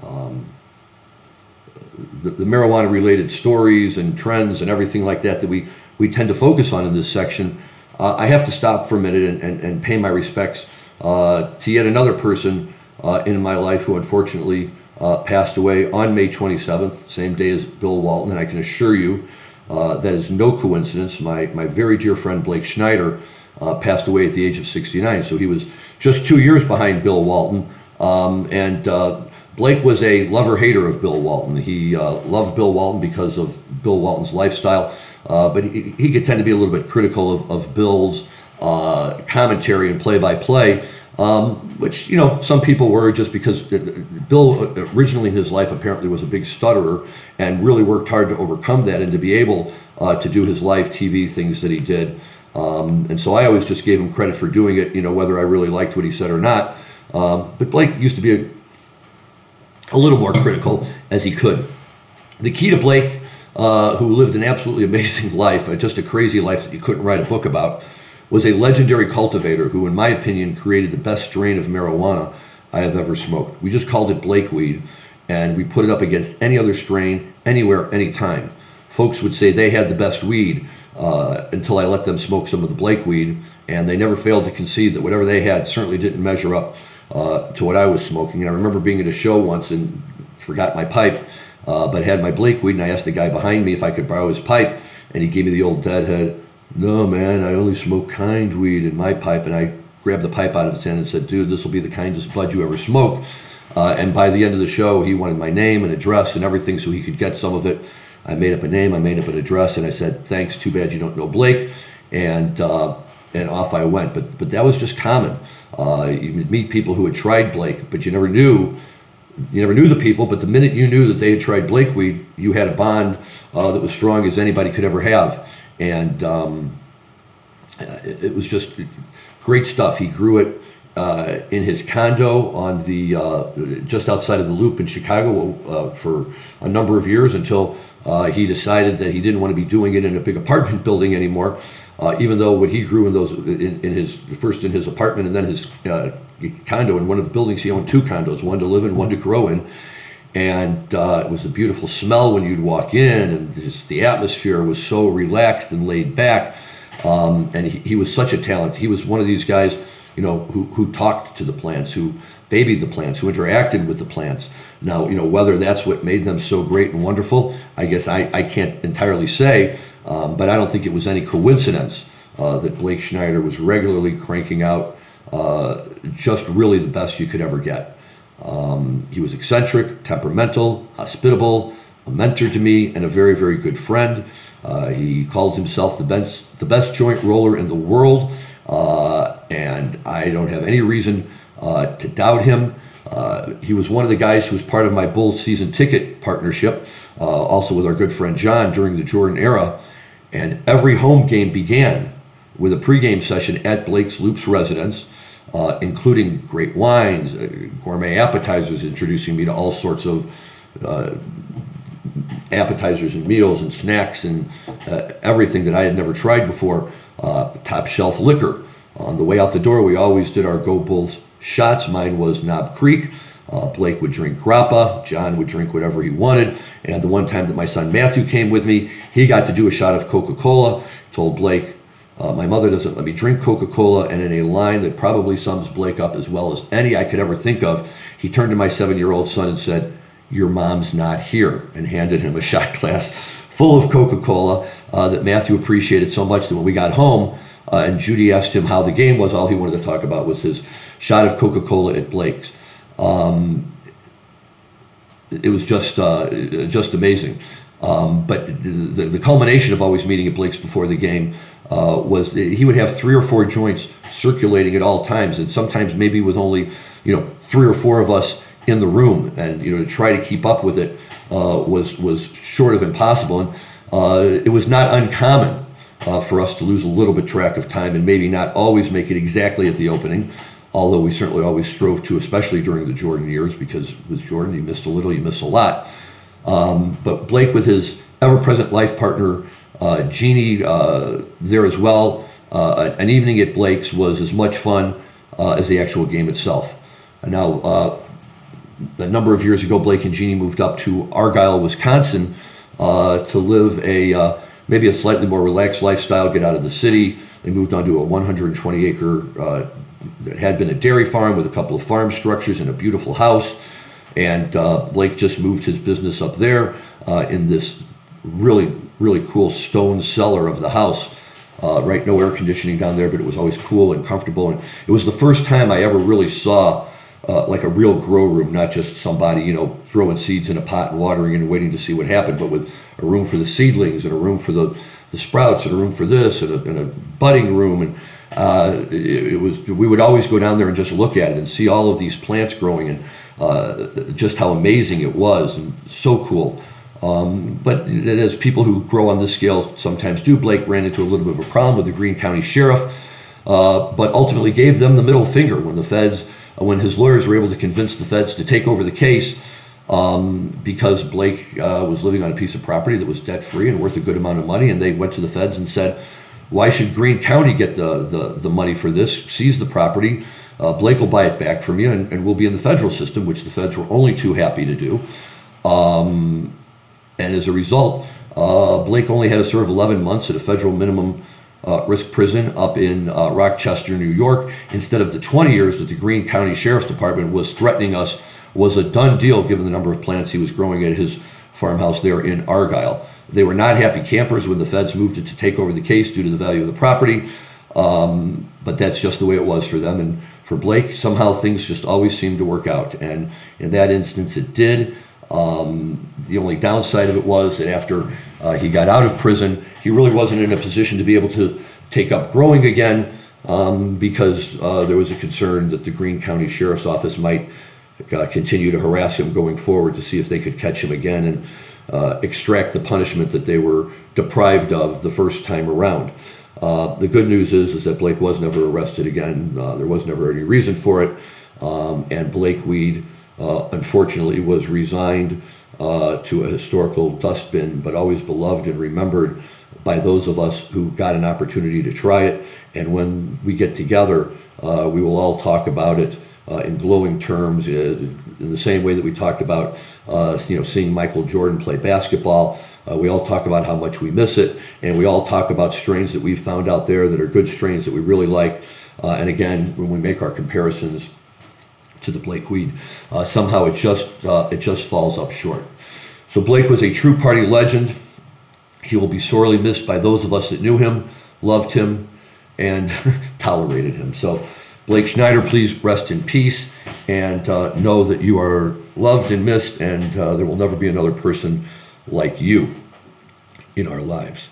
marijuana-related stories and trends and everything like that we tend to focus on in this section, I have to stop for a minute and pay my respects to yet another person in my life who unfortunately passed away on May 27th, same day as Bill Walton, and I can assure you that is no coincidence. My very dear friend Blake Schneider passed away at the age of 69. So he was just 2 years behind Bill Walton. And Blake was a lover-hater of Bill Walton. He loved Bill Walton because of Bill Walton's lifestyle, but he could tend to be a little bit critical of Bill's commentary and play-by-play, which, some people were, just because Bill originally in his life apparently was a big stutterer and really worked hard to overcome that and to be able to do his live TV things that he did. And so I always just gave him credit for doing it, whether I really liked what he said or not. But Blake used to be a little more critical as he could. The key to Blake, who lived an absolutely amazing life, just a crazy life that you couldn't write a book about, was a legendary cultivator who, in my opinion, created the best strain of marijuana I have ever smoked. We just called it Blake weed, and we put it up against any other strain, anywhere, anytime. Folks would say they had the best weed until I let them smoke some of the Blake weed, and they never failed to concede that whatever they had certainly didn't measure up to what I was smoking. And I remember being at a show once and forgot my pipe, but had my Blake weed, and I asked the guy behind me if I could borrow his pipe, and he gave me the old deadhead, "No, man, I only smoke kind weed in my pipe." And I grabbed the pipe out of his hand and said, "Dude, this will be the kindest bud you ever smoked." And by the end of the show, he wanted my name and address and everything so he could get some of it. I made up a name, I made up an address, and I said, "Thanks, too bad you don't know Blake." And off I went. But that was just common. You would meet people who had tried Blake, but you never knew the people. But the minute you knew that they had tried Blake weed, you had a bond that was strong as anybody could ever have. And it was just great stuff. He grew it in his condo on the just outside of the Loop in Chicago for a number of years until he decided that he didn't want to be doing it in a big apartment building anymore. Even though what he grew in his apartment and then his condo, in one of the buildings, he owned two condos, one to live in, one to grow in. And it was a beautiful smell when you'd walk in, and just the atmosphere was so relaxed and laid back. And he was such a talent. He was one of these guys, who talked to the plants, who babied the plants, who interacted with the plants. Now, whether that's what made them so great and wonderful, I guess I can't entirely say, but I don't think it was any coincidence that Blake Schneider was regularly cranking out just really the best you could ever get. He was eccentric, temperamental, hospitable, a mentor to me, and a very, very good friend. He called himself the best joint roller in the world, and I don't have any reason to doubt him. He was one of the guys who was part of my Bulls season ticket partnership, also with our good friend John during the Jordan era, and every home game began with a pregame session at Blake's Loop's residence, including great wines, gourmet appetizers, introducing me to all sorts of appetizers and meals and snacks and everything that I had never tried before, top shelf liquor. On the way out the door, we always did our Go Bulls shots. Mine was Knob Creek. Blake would drink grappa. John would drink whatever he wanted. And the one time that my son Matthew came with me, he got to do a shot of Coca-Cola. Told Blake, my mother doesn't let me drink Coca-Cola, and in a line that probably sums Blake up as well as any I could ever think of, he turned to my 7-year-old son and said, "Your mom's not here," and handed him a shot glass full of Coca-Cola that Matthew appreciated so much that when we got home and Judy asked him how the game was, all he wanted to talk about was his shot of Coca-Cola at Blake's. It was just amazing. But the culmination of always meeting at Blake's before the game was he would have 3 or 4 joints circulating at all times, and sometimes maybe with only 3 or 4 of us in the room, and to try to keep up with it was short of impossible. And it was not uncommon for us to lose a little bit track of time and maybe not always make it exactly at the opening, although we certainly always strove to, especially during the Jordan years, because with Jordan you missed a little, you miss a lot. But Blake with his ever-present life partner, Jeannie, there as well. An evening at Blake's was as much fun as the actual game itself. Now, a number of years ago, Blake and Jeannie moved up to Argyle, Wisconsin, to live maybe a slightly more relaxed lifestyle, get out of the city. They moved onto a 120-acre that had been a dairy farm with a couple of farm structures and a beautiful house. And Blake just moved his business up there in this really, really cool stone cellar of the house. Right, no air conditioning down there, but it was always cool and comfortable. And it was the first time I ever really saw like a real grow room, not just somebody, throwing seeds in a pot and watering and waiting to see what happened, but with a room for the seedlings and a room for the sprouts and a room for this and a budding room. And we would always go down there and just look at it and see all of these plants growing and just how amazing it was and so cool. But as people who grow on this scale sometimes do, Blake ran into a little bit of a problem with the Greene County Sheriff, but ultimately gave them the middle finger when his lawyers were able to convince the feds to take over the case, because Blake was living on a piece of property that was debt-free and worth a good amount of money, and they went to the feds and said, why should Greene County get the money for this? Seize the property. Blake will buy it back from you, and we'll be in the federal system, which the feds were only too happy to do. And as a result, Blake only had to serve 11 months at a federal minimum risk prison up in Rochester, New York, instead of the 20 years that the Greene County Sheriff's Department was threatening us was a done deal given the number of plants he was growing at his farmhouse there in Argyle. They were not happy campers when the feds moved it to take over the case due to the value of the property, but that's just the way it was for them. And for Blake, somehow things just always seemed to work out, and in that instance it did. The only downside of it was that after he got out of prison, he really wasn't in a position to be able to take up growing again, because there was a concern that the Greene County Sheriff's Office might continue to harass him going forward to see if they could catch him again and extract the punishment that they were deprived of the first time around. The good news is that Blake was never arrested again. There was never any reason for it, and Blake Weed unfortunately was resigned to a historical dustbin, but always beloved and remembered by those of us who got an opportunity to try it. And when we get together, we will all talk about it in glowing terms, in the same way that we talked about seeing Michael Jordan play basketball. We all talk about how much we miss it, and we all talk about strains that we've found out there that are good strains that we really like. And again, when we make our comparisons to the Blake Weed, somehow it just falls up short. So Blake was a true party legend. He will be sorely missed by those of us that knew him, loved him, and tolerated him. So Blake Schneider, please rest in peace, and know that you are loved and missed, and there will never be another person like you in our lives.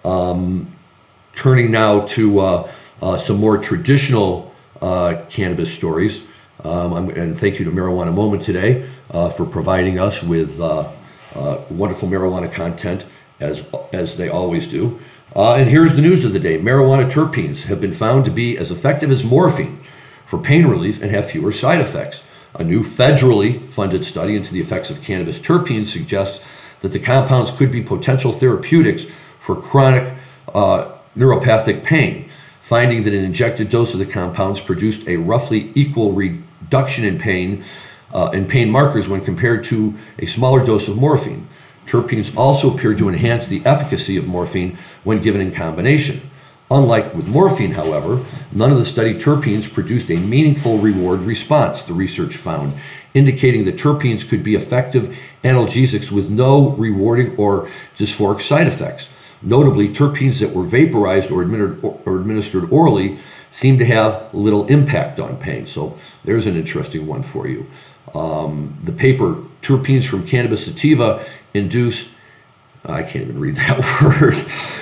Turning now to some more traditional cannabis stories. And thank you to Marijuana Moment today for providing us with wonderful marijuana content, as they always do. And here's the news of the day. Marijuana terpenes have been found to be as effective as morphine for pain relief and have fewer side effects. A new federally funded study into the effects of cannabis terpenes suggests that the compounds could be potential therapeutics for chronic neuropathic pain, finding that an injected dose of the compounds produced a roughly equal reduction in pain markers when compared to a smaller dose of morphine. Terpenes also appeared to enhance the efficacy of morphine when given in combination. Unlike with morphine, however, none of the studied terpenes produced a meaningful reward response, the research found, indicating that terpenes could be effective analgesics with no rewarding or dysphoric side effects. Notably, terpenes that were vaporized or administered orally seem to have little impact on pain. So there's an interesting one for you. The paper, Terpenes from Cannabis Sativa Induce, I can't even read that word.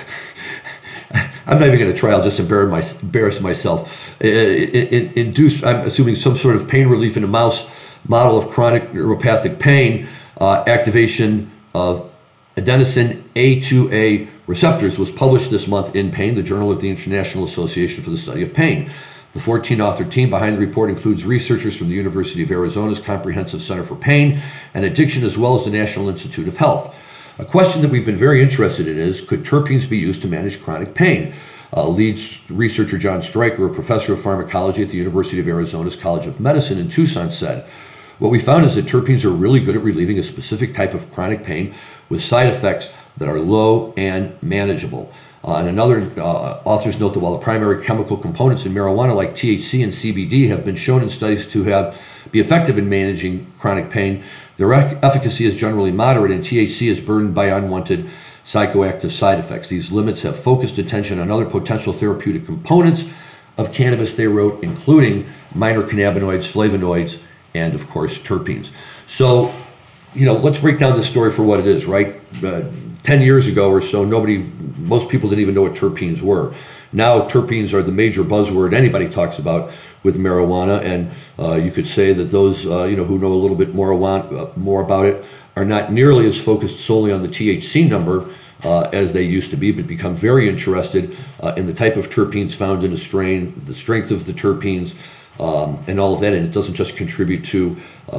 I'm not even going to try, I'll just embarrass myself. Induce, I'm assuming some sort of pain relief in a mouse model of chronic neuropathic pain, activation of adenosine A2A receptors was published this month in Pain, the Journal of the International Association for the Study of Pain. The 14-author team behind the report includes researchers from the University of Arizona's Comprehensive Center for Pain and Addiction, as well as the National Institute of Health. A question that we've been very interested in is, could terpenes be used to manage chronic pain? Lead researcher John Stryker, a professor of pharmacology at the University of Arizona's College of Medicine in Tucson, said, what we found is that terpenes are really good at relieving a specific type of chronic pain with side effects that are low and manageable. And another authors note that while the primary chemical components in marijuana like THC and CBD have been shown in studies to be effective in managing chronic pain, their efficacy is generally moderate, and THC is burdened by unwanted psychoactive side effects. These limits have focused attention on other potential therapeutic components of cannabis, they wrote, including minor cannabinoids, flavonoids, and of course terpenes. So, let's break down this story for what it is, right? 10 years ago or so, most people didn't even know what terpenes were. Now terpenes are the major buzzword anybody talks about with marijuana, and you could say that those who know a little bit more about it are not nearly as focused solely on the THC number as they used to be, but become very interested in the type of terpenes found in a strain, the strength of the terpenes, and all of that. And it doesn't just contribute to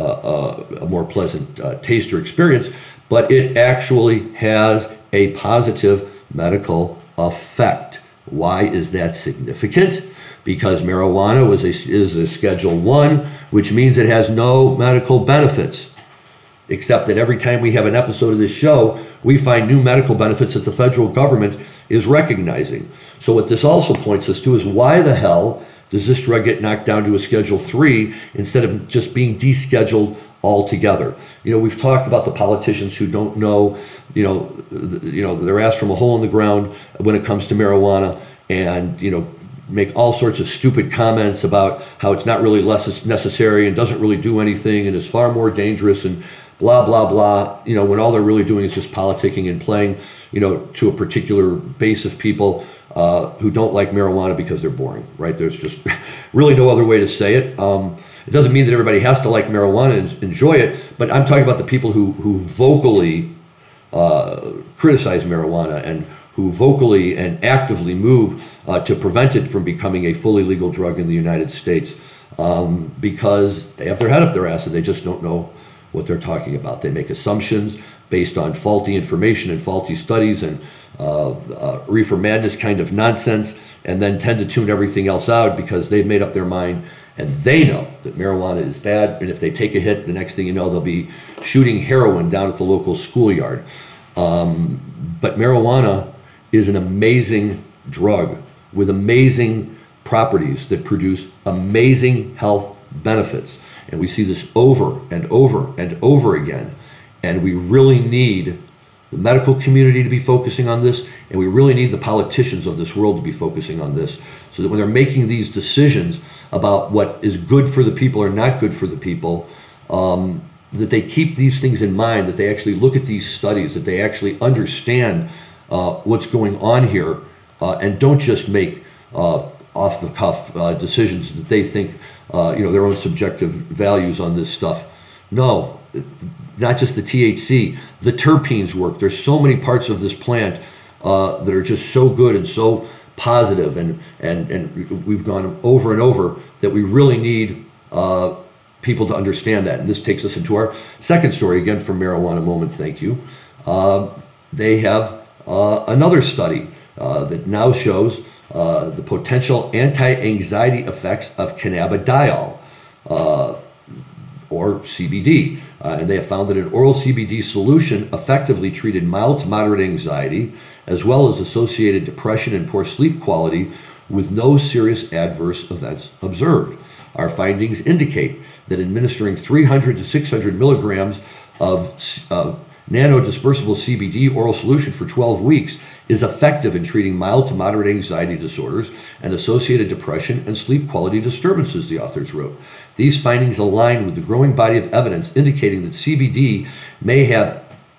a more pleasant taste or experience, but it actually has a positive medical effect. Why is that significant? Because marijuana is a Schedule 1, which means it has no medical benefits. Except that every time we have an episode of this show, we find new medical benefits that the federal government is recognizing. So what this also points us to is, why the hell does this drug get knocked down to a Schedule 3 instead of just being descheduled altogether? We've talked about the politicians who don't know, they're asked from a hole in the ground when it comes to marijuana, and, make all sorts of stupid comments about how it's not really less necessary and doesn't really do anything and is far more dangerous and blah, blah, blah, when all they're really doing is just politicking and playing, to a particular base of people who don't like marijuana because they're boring, right? There's just really no other way to say it. It doesn't mean that everybody has to like marijuana and enjoy it, but I'm talking about the people who vocally criticize marijuana and who vocally and actively move to prevent it from becoming a fully legal drug in the United States, because they have their head up their ass and they just don't know what they're talking about. They make assumptions based on faulty information and faulty studies and reefer madness kind of nonsense, and then tend to tune everything else out because they've made up their mind and they know that marijuana is bad, and if they take a hit, the next thing you know, they'll be shooting heroin down at the local schoolyard. But marijuana is an amazing drug with amazing properties that produce amazing health benefits. And we see this over and over and over again. And we really need the medical community to be focusing on this, and we really need the politicians of this world to be focusing on this, so that when they're making these decisions about what is good for the people or not good for the people, that they keep these things in mind, that they actually look at these studies, that they actually understand what's going on here, and don't just make off-the-cuff decisions that they think, their own subjective values on this stuff. No, not just the THC, the terpenes work. There's so many parts of this plant that are just so good and so positive, and we've gone over and over that we really need people to understand that. And this takes us into our second story, again from Marijuana Moment, thank you. They have another study that now shows the potential anti-anxiety effects of cannabidiol, or CBD. And they have found that an oral CBD solution effectively treated mild to moderate anxiety, as well as associated depression and poor sleep quality, with no serious adverse events observed. Our findings indicate that administering 300 to 600 milligrams of nanodispersible CBD oral solution for 12 weeks is effective in treating mild to moderate anxiety disorders and associated depression and sleep quality disturbances, the authors wrote. These findings align with the growing body of evidence indicating that CBD may have,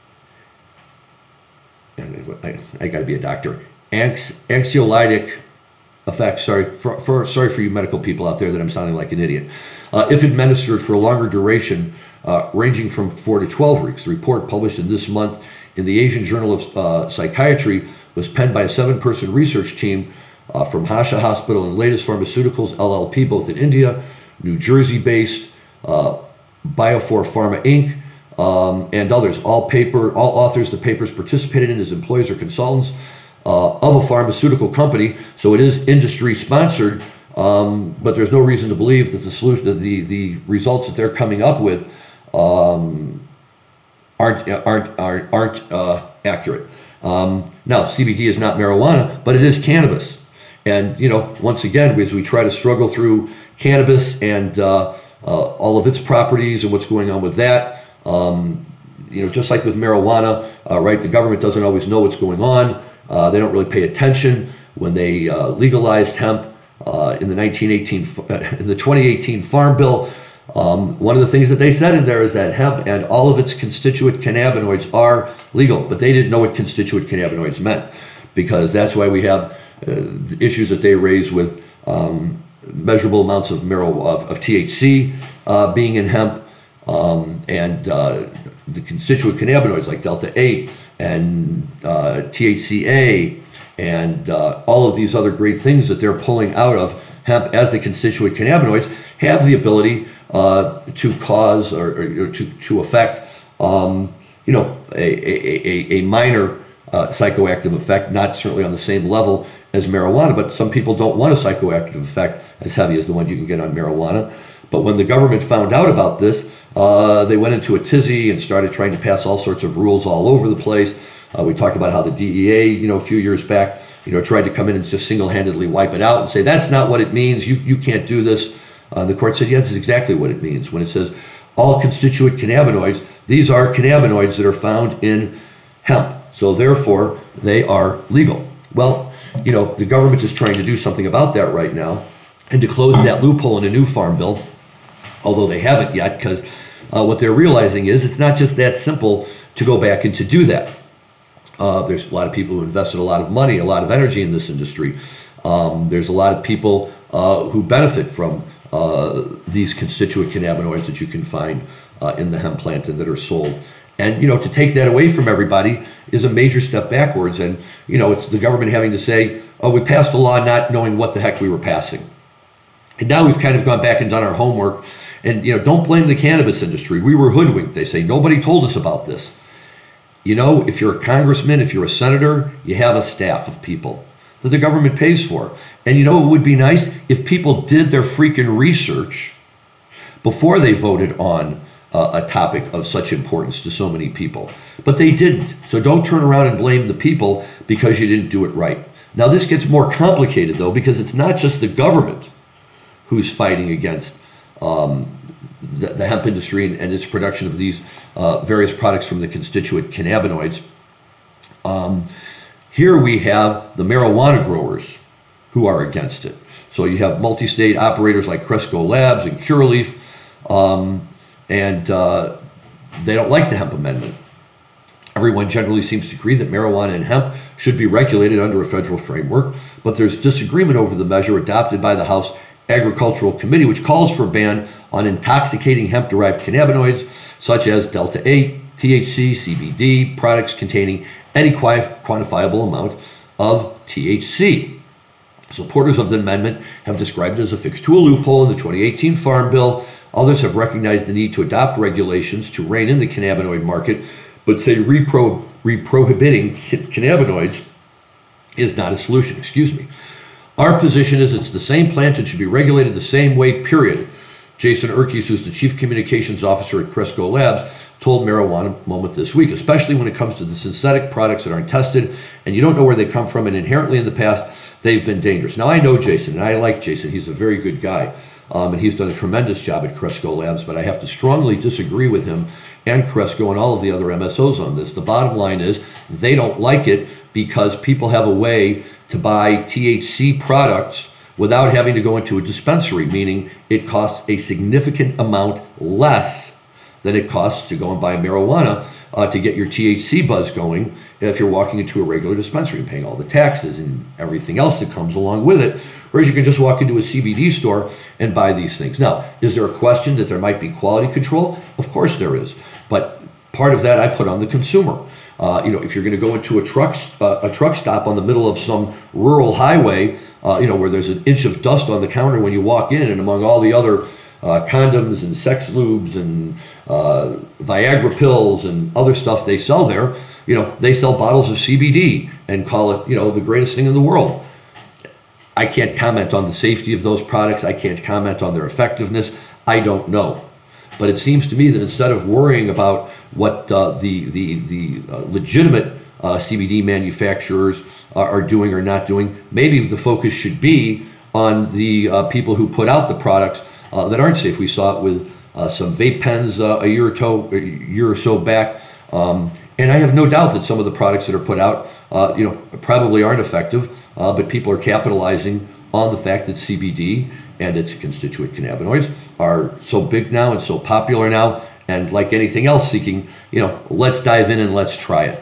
I got to be a doctor, anxiolytic effects. Sorry for you medical people out there that I'm sounding like an idiot. If administered for a longer duration, ranging from 4 to 12 weeks. The report, published in this month in the Asian Journal of Psychiatry, was penned by a 7-person research team from Hasha Hospital and Latest Pharmaceuticals LLP, both in India, New Jersey-based, Biofor Pharma Inc., and others. All authors of the papers participated in as employees or consultants of a pharmaceutical company, so it is industry-sponsored. But there's no reason to believe that the solution, the results that they're coming up with, aren't accurate. Now, CBD is not marijuana, but it is cannabis. And once again, as we try to struggle through cannabis and all of its properties and what's going on with that, just like with marijuana, right? The government doesn't always know what's going on. They don't really pay attention. When they legalized hemp in the 2018 Farm Bill, One of the things that they said in there is that hemp and all of its constituent cannabinoids are legal, but they didn't know what constituent cannabinoids meant, because that's why we have the issues that they raise with measurable amounts of THC being in hemp, and the constituent cannabinoids like Delta 8 and THCA and all of these other great things that they're pulling out of hemp as the constituent cannabinoids have the ability to cause or to affect a minor psychoactive effect, not certainly on the same level as marijuana, but some people don't want a psychoactive effect as heavy as the one you can get on marijuana. But when the government found out about this, they went into a tizzy and started trying to pass all sorts of rules all over the place. We talked about how the DEA, a few years back, tried to come in and just single-handedly wipe it out and say, that's not what it means, you can't do this. The court said, yeah, this is exactly what it means. When it says all constituent cannabinoids, these are cannabinoids that are found in hemp. So therefore, they are legal. Well, the government is trying to do something about that right now and to close that loophole in a new farm bill, although they haven't yet, because what they're realizing is it's not just that simple to go back and to do that. There's a lot of people who invested a lot of money, a lot of energy in this industry. There's a lot of people who benefit from these constituent cannabinoids that you can find in the hemp plant and that are sold. And, to take that away from everybody is a major step backwards. And, it's the government having to say, oh, we passed a law not knowing what the heck we were passing. And now we've kind of gone back and done our homework. And, don't blame the cannabis industry. We were hoodwinked. They say, nobody told us about this. If you're a congressman, if you're a senator, you have a staff of people that the government pays for. And it would be nice if people did their freaking research before they voted on a topic of such importance to so many people. But they didn't. So don't turn around and blame the people because you didn't do it right. Now this gets more complicated though, because it's not just the government who's fighting against the hemp industry and its production of these various products from the constituent cannabinoids. Here we have the marijuana growers who are against it. So you have multi-state operators like Cresco Labs and Curaleaf, and they don't like the hemp amendment. Everyone generally seems to agree that marijuana and hemp should be regulated under a federal framework, but there's disagreement over the measure adopted by the House Agricultural Committee, which calls for a ban on intoxicating hemp-derived cannabinoids such as Delta 8, THC, CBD, products containing any quantifiable amount of THC. Supporters of the amendment have described it as a fix to a loophole in the 2018 Farm Bill. Others have recognized the need to adopt regulations to rein in the cannabinoid market, but say reprohibiting cannabinoids is not a solution. Our position is it's the same plant and should be regulated the same way, period. Jason Urquis, who's the Chief Communications Officer at Cresco Labs, told Marijuana Moment this week, especially when it comes to the synthetic products that aren't tested and you don't know where they come from, and inherently in the past, they've been dangerous. Now, I know Jason, and I like Jason. He's a very good guy, and he's done a tremendous job at Cresco Labs, but I have to strongly disagree with him and Cresco and all of the other MSOs on this. The bottom line is they don't like it because people have a way to buy THC products without having to go into a dispensary, meaning it costs a significant amount less than it costs to go and buy marijuana to get your THC buzz going if you're walking into a regular dispensary and paying all the taxes and everything else that comes along with it, whereas you can just walk into a CBD store and buy these things. Now, is there a question that there might be quality control? Of course there is, but part of that I put on the consumer. If you're going to go into a truck stop on the middle of some rural highway, where there's an inch of dust on the counter when you walk in, and among all the other condoms and sex lubes and Viagra pills and other stuff they sell there, they sell bottles of CBD and call it, the greatest thing in the world. I can't comment on the safety of those products. I can't comment on their effectiveness. I don't know. But it seems to me that instead of worrying about what the legitimate CBD manufacturers are doing or not doing, maybe the focus should be on the people who put out the products that aren't safe. We saw it with some vape pens a year or so back, and I have no doubt that some of the products that are put out, probably aren't effective, but people are capitalizing on the fact that CBD and its constituent cannabinoids are so big now and so popular now, and like anything else seeking, let's dive in and let's try it.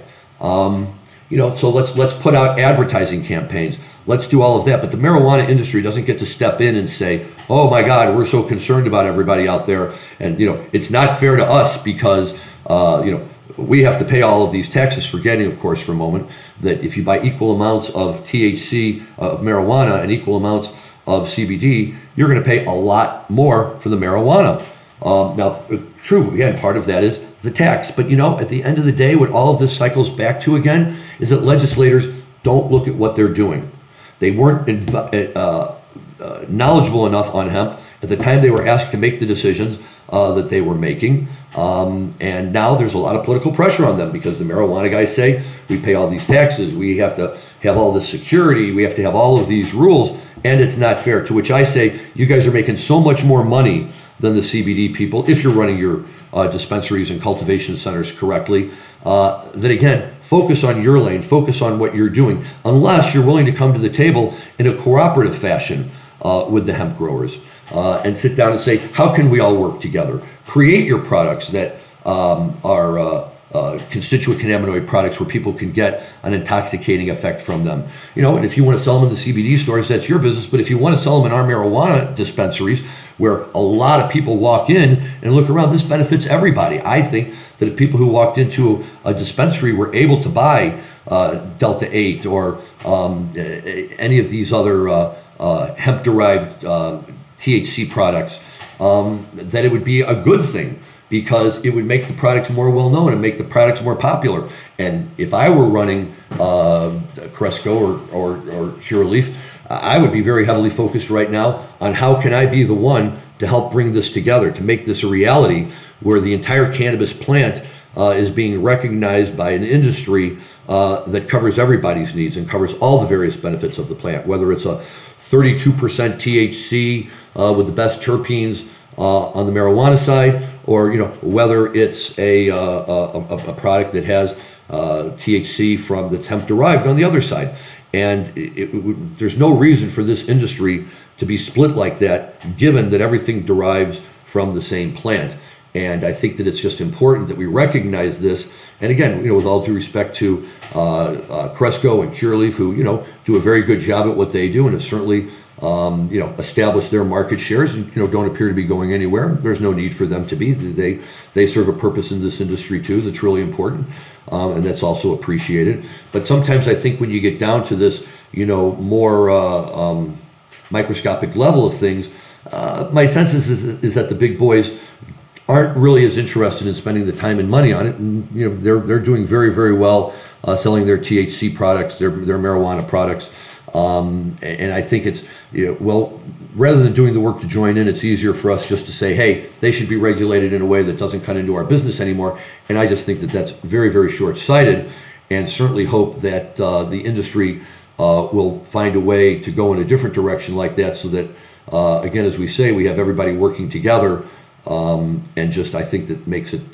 So let's put out advertising campaigns. Let's do all of that. But the marijuana industry doesn't get to step in and say, oh my God, we're so concerned about everybody out there. And, it's not fair to us because, we have to pay all of these taxes, forgetting, of course, for a moment, that if you buy equal amounts of THC, of marijuana, and equal amounts of CBD, you're going to pay a lot more for the marijuana. Now, true, again, part of that is the tax. But, at the end of the day, what all of this cycles back to again is that legislators don't look at what they're doing. They weren't knowledgeable enough on hemp at the time they were asked to make the decisions that they were making. And now there's a lot of political pressure on them because the marijuana guys say, we pay all these taxes, we have to have all this security, we have to have all of these rules, and it's not fair. To which I say, you guys are making so much more money than the CBD people if you're running your dispensaries and cultivation centers correctly. That again, focus on your lane, focus on what you're doing, unless you're willing to come to the table in a cooperative fashion with the hemp growers and sit down and say, how can we all work together? Create your products that are constituent cannabinoid products where people can get an intoxicating effect from them. And if you want to sell them in the CBD stores, that's your business. But if you want to sell them in our marijuana dispensaries, where a lot of people walk in and look around, this benefits everybody. I think that if people who walked into a dispensary were able to buy Delta 8 or any of these other hemp-derived THC products, that it would be a good thing because it would make the products more well-known and make the products more popular. And if I were running Cresco or Curaleaf, I would be very heavily focused right now on how can I be the one to help bring this together, to make this a reality where the entire cannabis plant is being recognized by an industry that covers everybody's needs and covers all the various benefits of the plant, whether it's a 32% THC with the best terpenes on the marijuana side, or whether it's a product that has THC that's hemp derived on the other side. And there's no reason for this industry to be split like that, given that everything derives from the same plant. And I think that it's just important that we recognize this. And again, with all due respect to Cresco and Curaleaf, who do a very good job at what they do and have certainly established their market shares and don't appear to be going anywhere. There's no need for them to be. They serve a purpose in this industry too that's really important, and that's also appreciated. But sometimes I think when you get down to this, more microscopic level of things, my sense is that the big boys aren't really as interested in spending the time and money on it, and they're doing very, very well selling their THC products, their marijuana products. And I think it's, rather than doing the work to join in, it's easier for us just to say, hey, they should be regulated in a way that doesn't cut into our business anymore. And I just think that that's very, very short-sighted, and certainly hope that the industry will find a way to go in a different direction like that so that, again, as we say, we have everybody working together, and just I think that makes it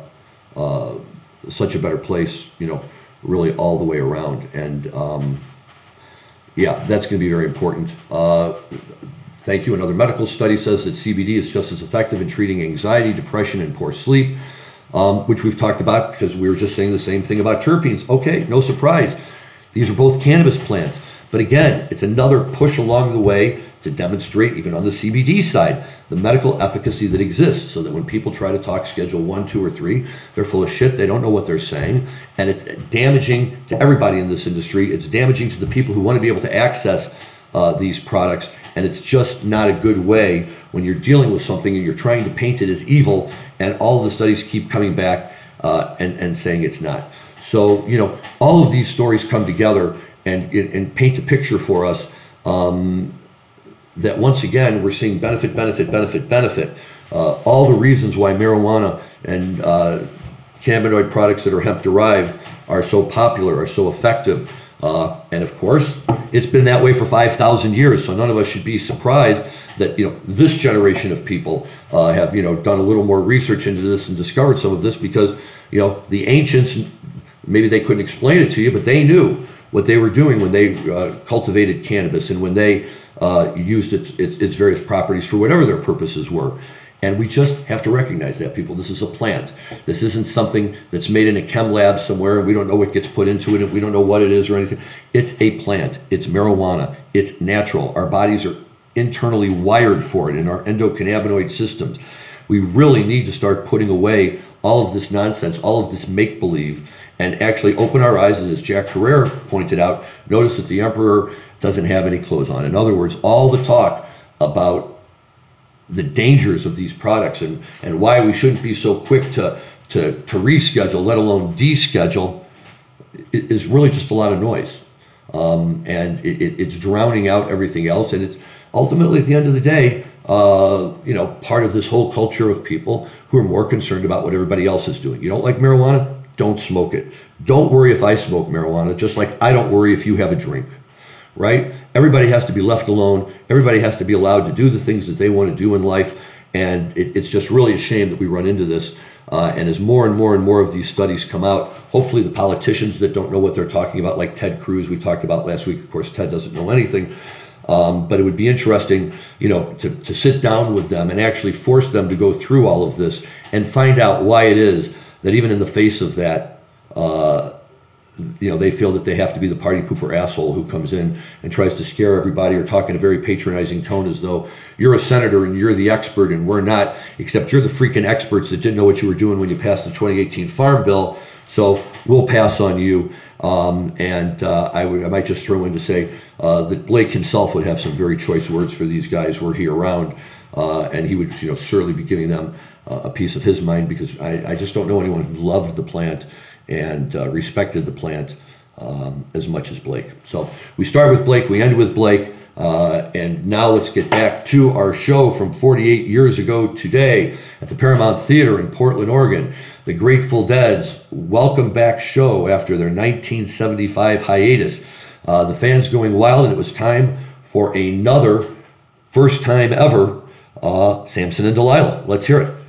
such a better place, really all the way around. And yeah, that's going to be very important. Thank you. Another medical study says that CBD is just as effective in treating anxiety, depression, and poor sleep, which we've talked about because we were just saying the same thing about terpenes. Okay, no surprise. These are both cannabis plants. But again, it's another push along the way to demonstrate, even on the CBD side, the medical efficacy that exists, so that when people try to talk Schedule 1, 2, or 3, they're full of shit, they don't know what they're saying, and it's damaging to everybody in this industry. It's damaging to the people who want to be able to access these products, and it's just not a good way when you're dealing with something and you're trying to paint it as evil, and all the studies keep coming back and saying it's not. So, all of these stories come together and paint a picture for us that once again, we're seeing benefit. All the reasons why marijuana and cannabinoid products that are hemp-derived are so popular, are so effective. And of course, it's been that way for 5,000 years, so none of us should be surprised that this generation of people have done a little more research into this and discovered some of this, because the ancients, maybe they couldn't explain it to you, but they knew what they were doing when they cultivated cannabis and when they used its various properties for whatever their purposes were. And we just have to recognize that, people. This is a plant. This isn't something that's made in a chem lab somewhere and we don't know what gets put into it and we don't know what it is or anything. It's a plant. It's marijuana. It's natural. Our bodies are internally wired for it in our endocannabinoid systems. We really need to start putting away all of this nonsense, all of this make-believe, and actually open our eyes. And as Jack Herrera pointed out, notice that the emperor doesn't have any clothes on. In other words, all the talk about the dangers of these products and why we shouldn't be so quick to reschedule, let alone deschedule, is really just a lot of noise. And it's drowning out everything else. And it's ultimately, at the end of the day, part of this whole culture of people who are more concerned about what everybody else is doing. You don't like marijuana? Don't smoke it. Don't worry if I smoke marijuana, just like I don't worry if you have a drink. Right? Everybody has to be left alone. Everybody has to be allowed to do the things that they want to do in life. And it's just really a shame that we run into this. And as more and more and more of these studies come out, hopefully the politicians that don't know what they're talking about, like Ted Cruz, we talked about last week. Of course, Ted doesn't know anything. But it would be interesting, to sit down with them and actually force them to go through all of this and find out why it is that even in the face of that, they feel that they have to be the party pooper asshole who comes in and tries to scare everybody or talk in a very patronizing tone as though you're a senator and you're the expert and we're not, except you're the freaking experts that didn't know what you were doing when you passed the 2018 Farm Bill. So we'll pass on you. I might just throw in to say that Blake himself would have some very choice words for these guys were he around. And he would certainly be giving them a piece of his mind, because I just don't know anyone who loved the plant and respected the plant as much as Blake. So we start with Blake, we end with Blake, and now let's get back to our show from 48 years ago today at the Paramount Theater in Portland, Oregon. The Grateful Dead's welcome back show after their 1975 hiatus. The fans going wild, and it was time for another first time ever Samson and Delilah. Let's hear it.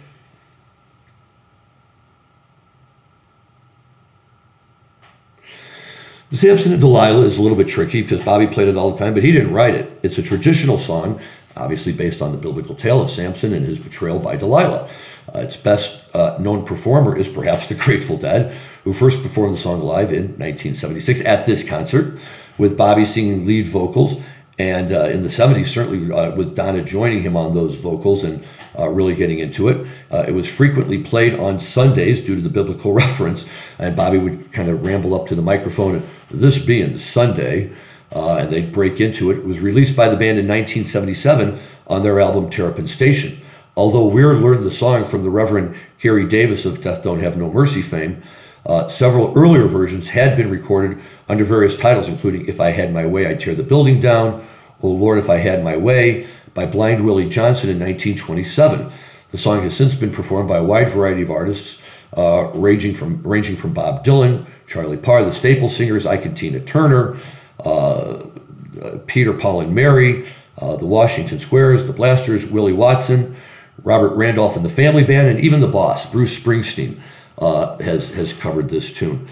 Samson and Delilah is a little bit tricky because Bobby played it all the time, but he didn't write it. It's a traditional song, obviously based on the biblical tale of Samson and his betrayal by Delilah. Its best known performer is perhaps the Grateful Dead, who first performed the song live in 1976 at this concert, with Bobby singing lead vocals, and in the 70s, certainly with Donna joining him on those vocals and really getting into it. It was frequently played on Sundays due to the biblical reference, and Bobby would kind of ramble up to the microphone, this being Sunday, and they'd break into it. It was released by the band in 1977 on their album Terrapin Station. Although Weir learned the song from the Reverend Gary Davis of Death Don't Have No Mercy fame, several earlier versions had been recorded under various titles, including If I Had My Way, I'd Tear the Building Down, Oh Lord, If I Had My Way, by Blind Willie Johnson in 1927. The song has since been performed by a wide variety of artists, ranging from Bob Dylan, Charlie Parr, the Staple Singers, Ike and Tina Turner, Peter, Paul and Mary, the Washington Squares, the Blasters, Willie Watson, Robert Randolph and the Family Band, and even the Boss, Bruce Springsteen, has covered this tune.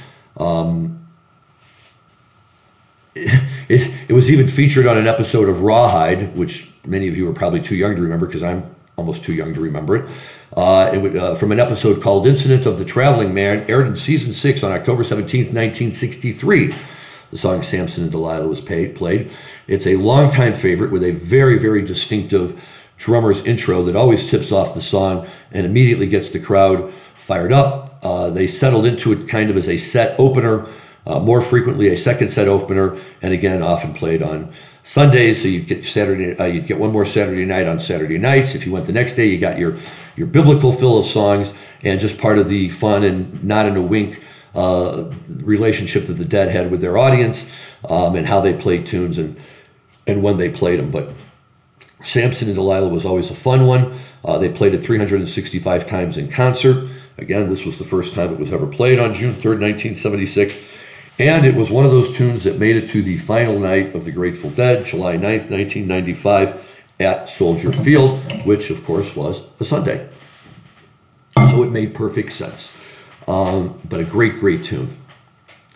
It was even featured on an episode of Rawhide, which many of you are probably too young to remember, because I'm almost too young to remember it. From an episode called Incident of the Traveling Man, aired in season 6 on October 17th, 1963. The song Samson and Delilah was played. It's a longtime favorite with a very, very distinctive drummer's intro that always tips off the song and immediately gets the crowd fired up. They settled into it kind of as a set opener, more frequently a second set opener, and again often played on Sundays. So you'd get one more Saturday night on Saturday nights. If you went the next day, you got your biblical fill of songs, and just part of the fun and nod and a wink relationship that the Dead had with their audience, and how they played tunes and when they played them. But Samson and Delilah was always a fun one. They played it 365 times in concert. Again, this was the first time it was ever played on June 3rd, 1976. And it was one of those tunes that made it to the final night of the Grateful Dead, July 9th, 1995, at Soldier Field, which, of course, was a Sunday. So it made perfect sense. But a great, great tune.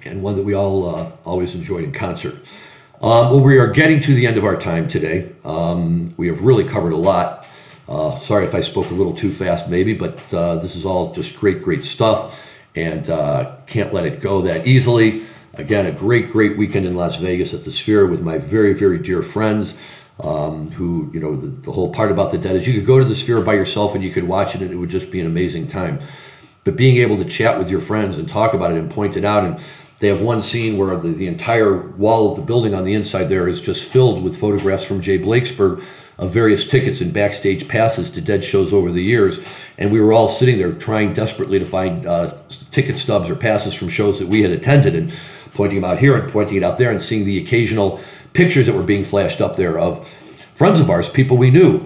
and one that we all always enjoyed in concert. Well, we are getting to the end of our time today. We have really covered a lot. Sorry if I spoke a little too fast, maybe, but this is all just great, great stuff, and can't let it go that easily. Again, a great, great weekend in Las Vegas at the Sphere with my very, very dear friends. Who, you know, the whole part about the Dead is you could go to the Sphere by yourself and you could watch it and it would just be an amazing time. But being able to chat with your friends and talk about it and point it out, and they have one scene where the entire wall of the building on the inside there is just filled with photographs from Jay Blakesberg of various tickets and backstage passes to Dead shows over the years. And we were all sitting there trying desperately to find ticket stubs or passes from shows that we had attended and pointing them out here and pointing it out there and seeing the occasional pictures that were being flashed up there of friends of ours, people we knew,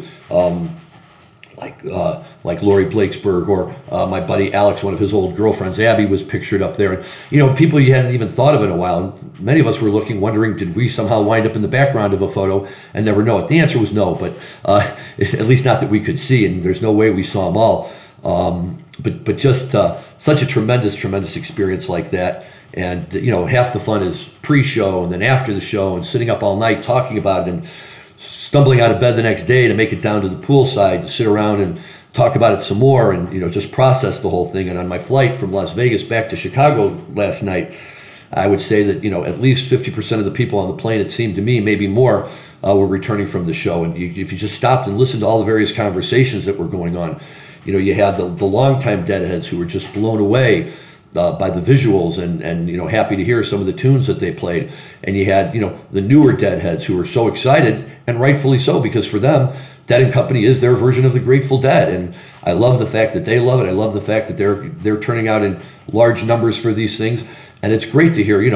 like Lori Blakesberg, or my buddy Alex, one of his old girlfriends, Abby, was pictured up there. And, you know, people you hadn't even thought of in a while. And many of us were looking, wondering, did we somehow wind up in the background of a photo and never know it? The answer was no, but at least not that we could see, and there's no way we saw them all. But just such a tremendous, tremendous experience like that. And, you know, half the fun is pre-show and then after the show and sitting up all night talking about it and stumbling out of bed the next day to make it down to the poolside to sit around and talk about it some more and, you know, just process the whole thing. And on my flight from Las Vegas back to Chicago last night, I would say that, you know, at least 50% of the people on the plane, it seemed to me, maybe more, were returning from the show. And if you just stopped and listened to all the various conversations that were going on, you know, you had the longtime Deadheads who were just blown away by the visuals and you know, happy to hear some of the tunes that they played. And you had, you know, the newer Deadheads who were so excited, and rightfully so, because for them, Dead and Company is their version of the Grateful Dead. And I love the fact that they love it. I love the fact that they're turning out in large numbers for these things. And it's great to hear,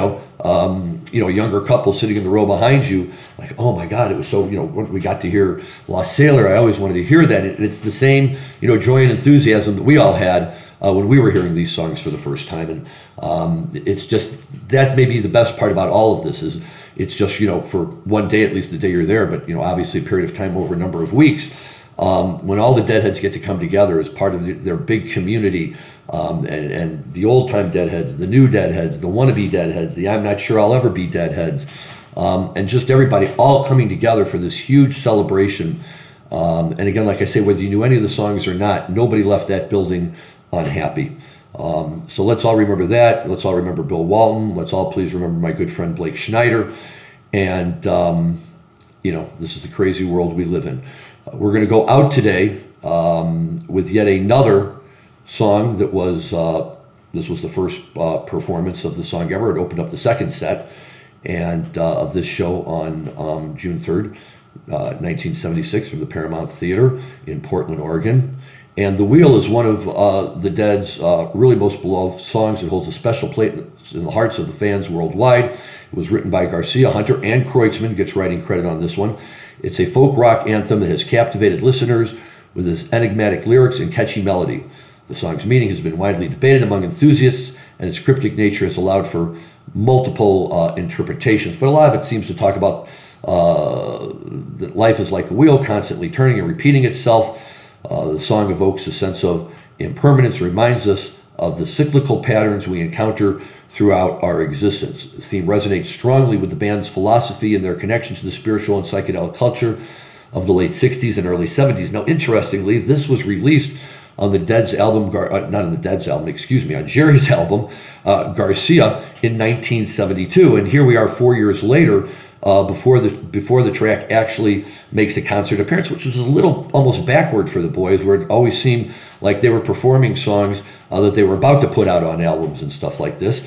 a younger couple sitting in the row behind you, like, oh my God, it was so, you know, when we got to hear Lost Sailor, I always wanted to hear that. It's the same, you know, joy and enthusiasm that we all had when we were hearing these songs for the first time. And it's just, that may be the best part about all of this, is it's just, you know, for one day, at least the day you're there, but, you know, obviously a period of time over a number of weeks, when all the Deadheads get to come together as part of their big community, and the old-time Deadheads, the new Deadheads, the wannabe Deadheads, the I'm not sure I'll ever be Deadheads, and just everybody all coming together for this huge celebration. And again, like I say, whether you knew any of the songs or not, nobody left that building unhappy. So let's all remember that. Let's all remember Bill Walton. Let's all please remember my good friend Blake Schneider. And, this is the crazy world we live in. We're going to go out today with yet another song that was, this was the first performance of the song ever. It opened up the second set and of this show on June 3rd, 1976 from the Paramount Theater in Portland, Oregon. And The Wheel is one of the Dead's really most beloved songs. It holds a special place in the hearts of the fans worldwide. It was written by Garcia, Hunter, and Kreutzmann gets writing credit on this one. It's a folk rock anthem that has captivated listeners with its enigmatic lyrics and catchy melody. The song's meaning has been widely debated among enthusiasts, and its cryptic nature has allowed for multiple interpretations. But a lot of it seems to talk about that life is like a wheel, constantly turning and repeating itself. The song evokes a sense of impermanence, reminds us of the cyclical patterns we encounter throughout our existence. The theme resonates strongly with the band's philosophy and their connection to the spiritual and psychedelic culture of the late 60s and early 70s. Now, interestingly, this was released on the Dead's album, not on the Dead's album, on Jerry's album, Garcia, in 1972. And here we are 4 years later, before the track actually makes a concert appearance, which was a little almost backward for the boys, where it always seemed like they were performing songs that they were about to put out on albums and stuff like this.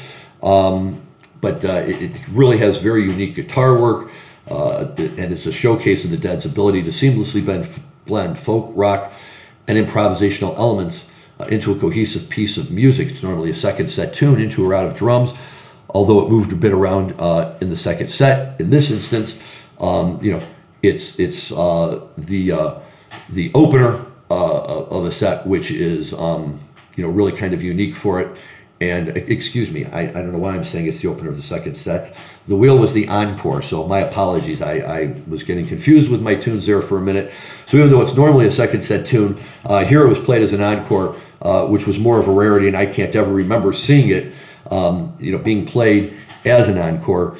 But it really has very unique guitar work, and it's a showcase of the Dead's ability to seamlessly blend folk, rock, and improvisational elements into a cohesive piece of music. It's normally a second set tune into or out of drums, although it moved a bit around in the second set. In this instance, it's the opener of a set, which is really kind of unique for it. And excuse me, I don't know why I'm saying it's the opener of the second set. The Wheel was the encore, so my apologies. I was getting confused with my tunes there for a minute. So even though it's normally a second set tune, here it was played as an encore, which was more of a rarity, and I can't ever remember seeing it being played as an encore.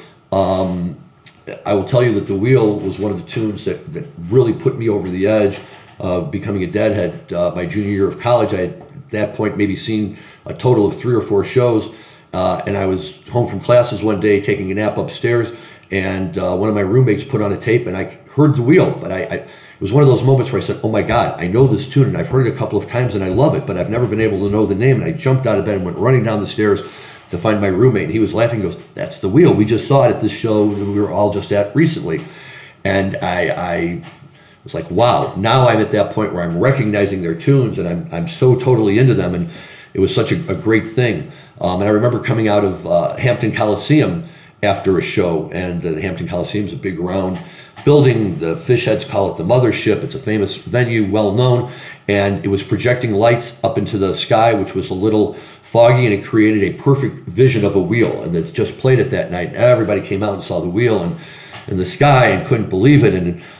I will tell you that The Wheel was one of the tunes that really put me over the edge, becoming a Deadhead. My junior year of college, I had at that point maybe seen a total of 3 or 4 shows, and I was home from classes one day taking a nap upstairs, and one of my roommates put on a tape, and I heard The Wheel, but it was one of those moments where I said, oh my God, I know this tune, and I've heard it a couple of times, and I love it, but I've never been able to know the name, and I jumped out of bed and went running down the stairs to find my roommate, and he was laughing. He goes, that's The Wheel. We just saw it at this show that we were all just at recently. And I was like, wow, now I'm at that point where I'm recognizing their tunes, and I'm so totally into them, and it was such a great thing. And I remember coming out of Hampton Coliseum after a show, and the Hampton Coliseum is a big round building. The fish heads call it the mothership. It's a famous venue, well known, and it was projecting lights up into the sky, which was a little foggy, and it created a perfect vision of a wheel, and it just played it that night. Everybody came out and saw the wheel and in the sky and couldn't believe it,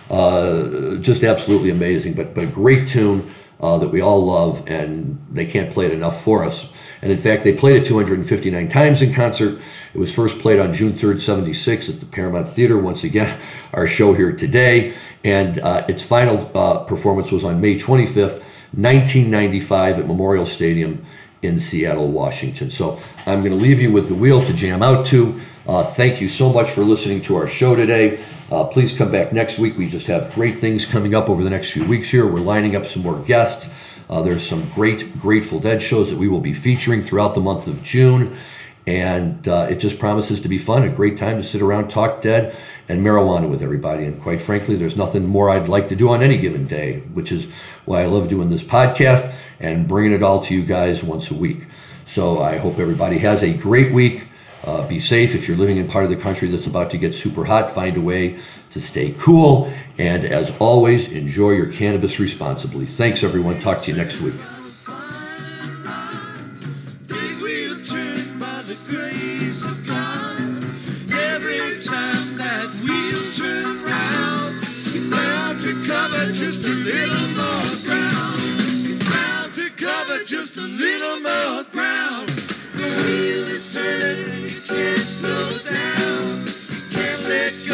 and just absolutely amazing. But a great tune that we all love, and they can't play it enough for us. And in fact, they played it 259 times in concert. It was first played on June 3rd, 76 at the Paramount Theater, once again, our show here today. And its final performance was on May 25th, 1995 at Memorial Stadium in Seattle, Washington. So I'm going to leave you with The Wheel to jam out to. Thank you so much for listening to our show today. Please come back next week. We just have great things coming up over the next few weeks here. We're lining up some more guests. There's some great Grateful Dead shows that we will be featuring throughout the month of June. And it just promises to be fun, a great time to sit around, talk Dead and marijuana with everybody. And quite frankly, there's nothing more I'd like to do on any given day, which is why I love doing this podcast and bringing it all to you guys once a week. So I hope everybody has a great week. Be safe. If you're living in part of the country that's about to get super hot, find a way to stay cool. And as always, enjoy your cannabis responsibly. Thanks, everyone. Talk to you next week. Big wheel turned by the grace of God. Every time that wheel turned round, you're bound to cover just a little more ground. You're bound to cover just a little more ground. The wheel is turning, you can't slow down, you can't let go.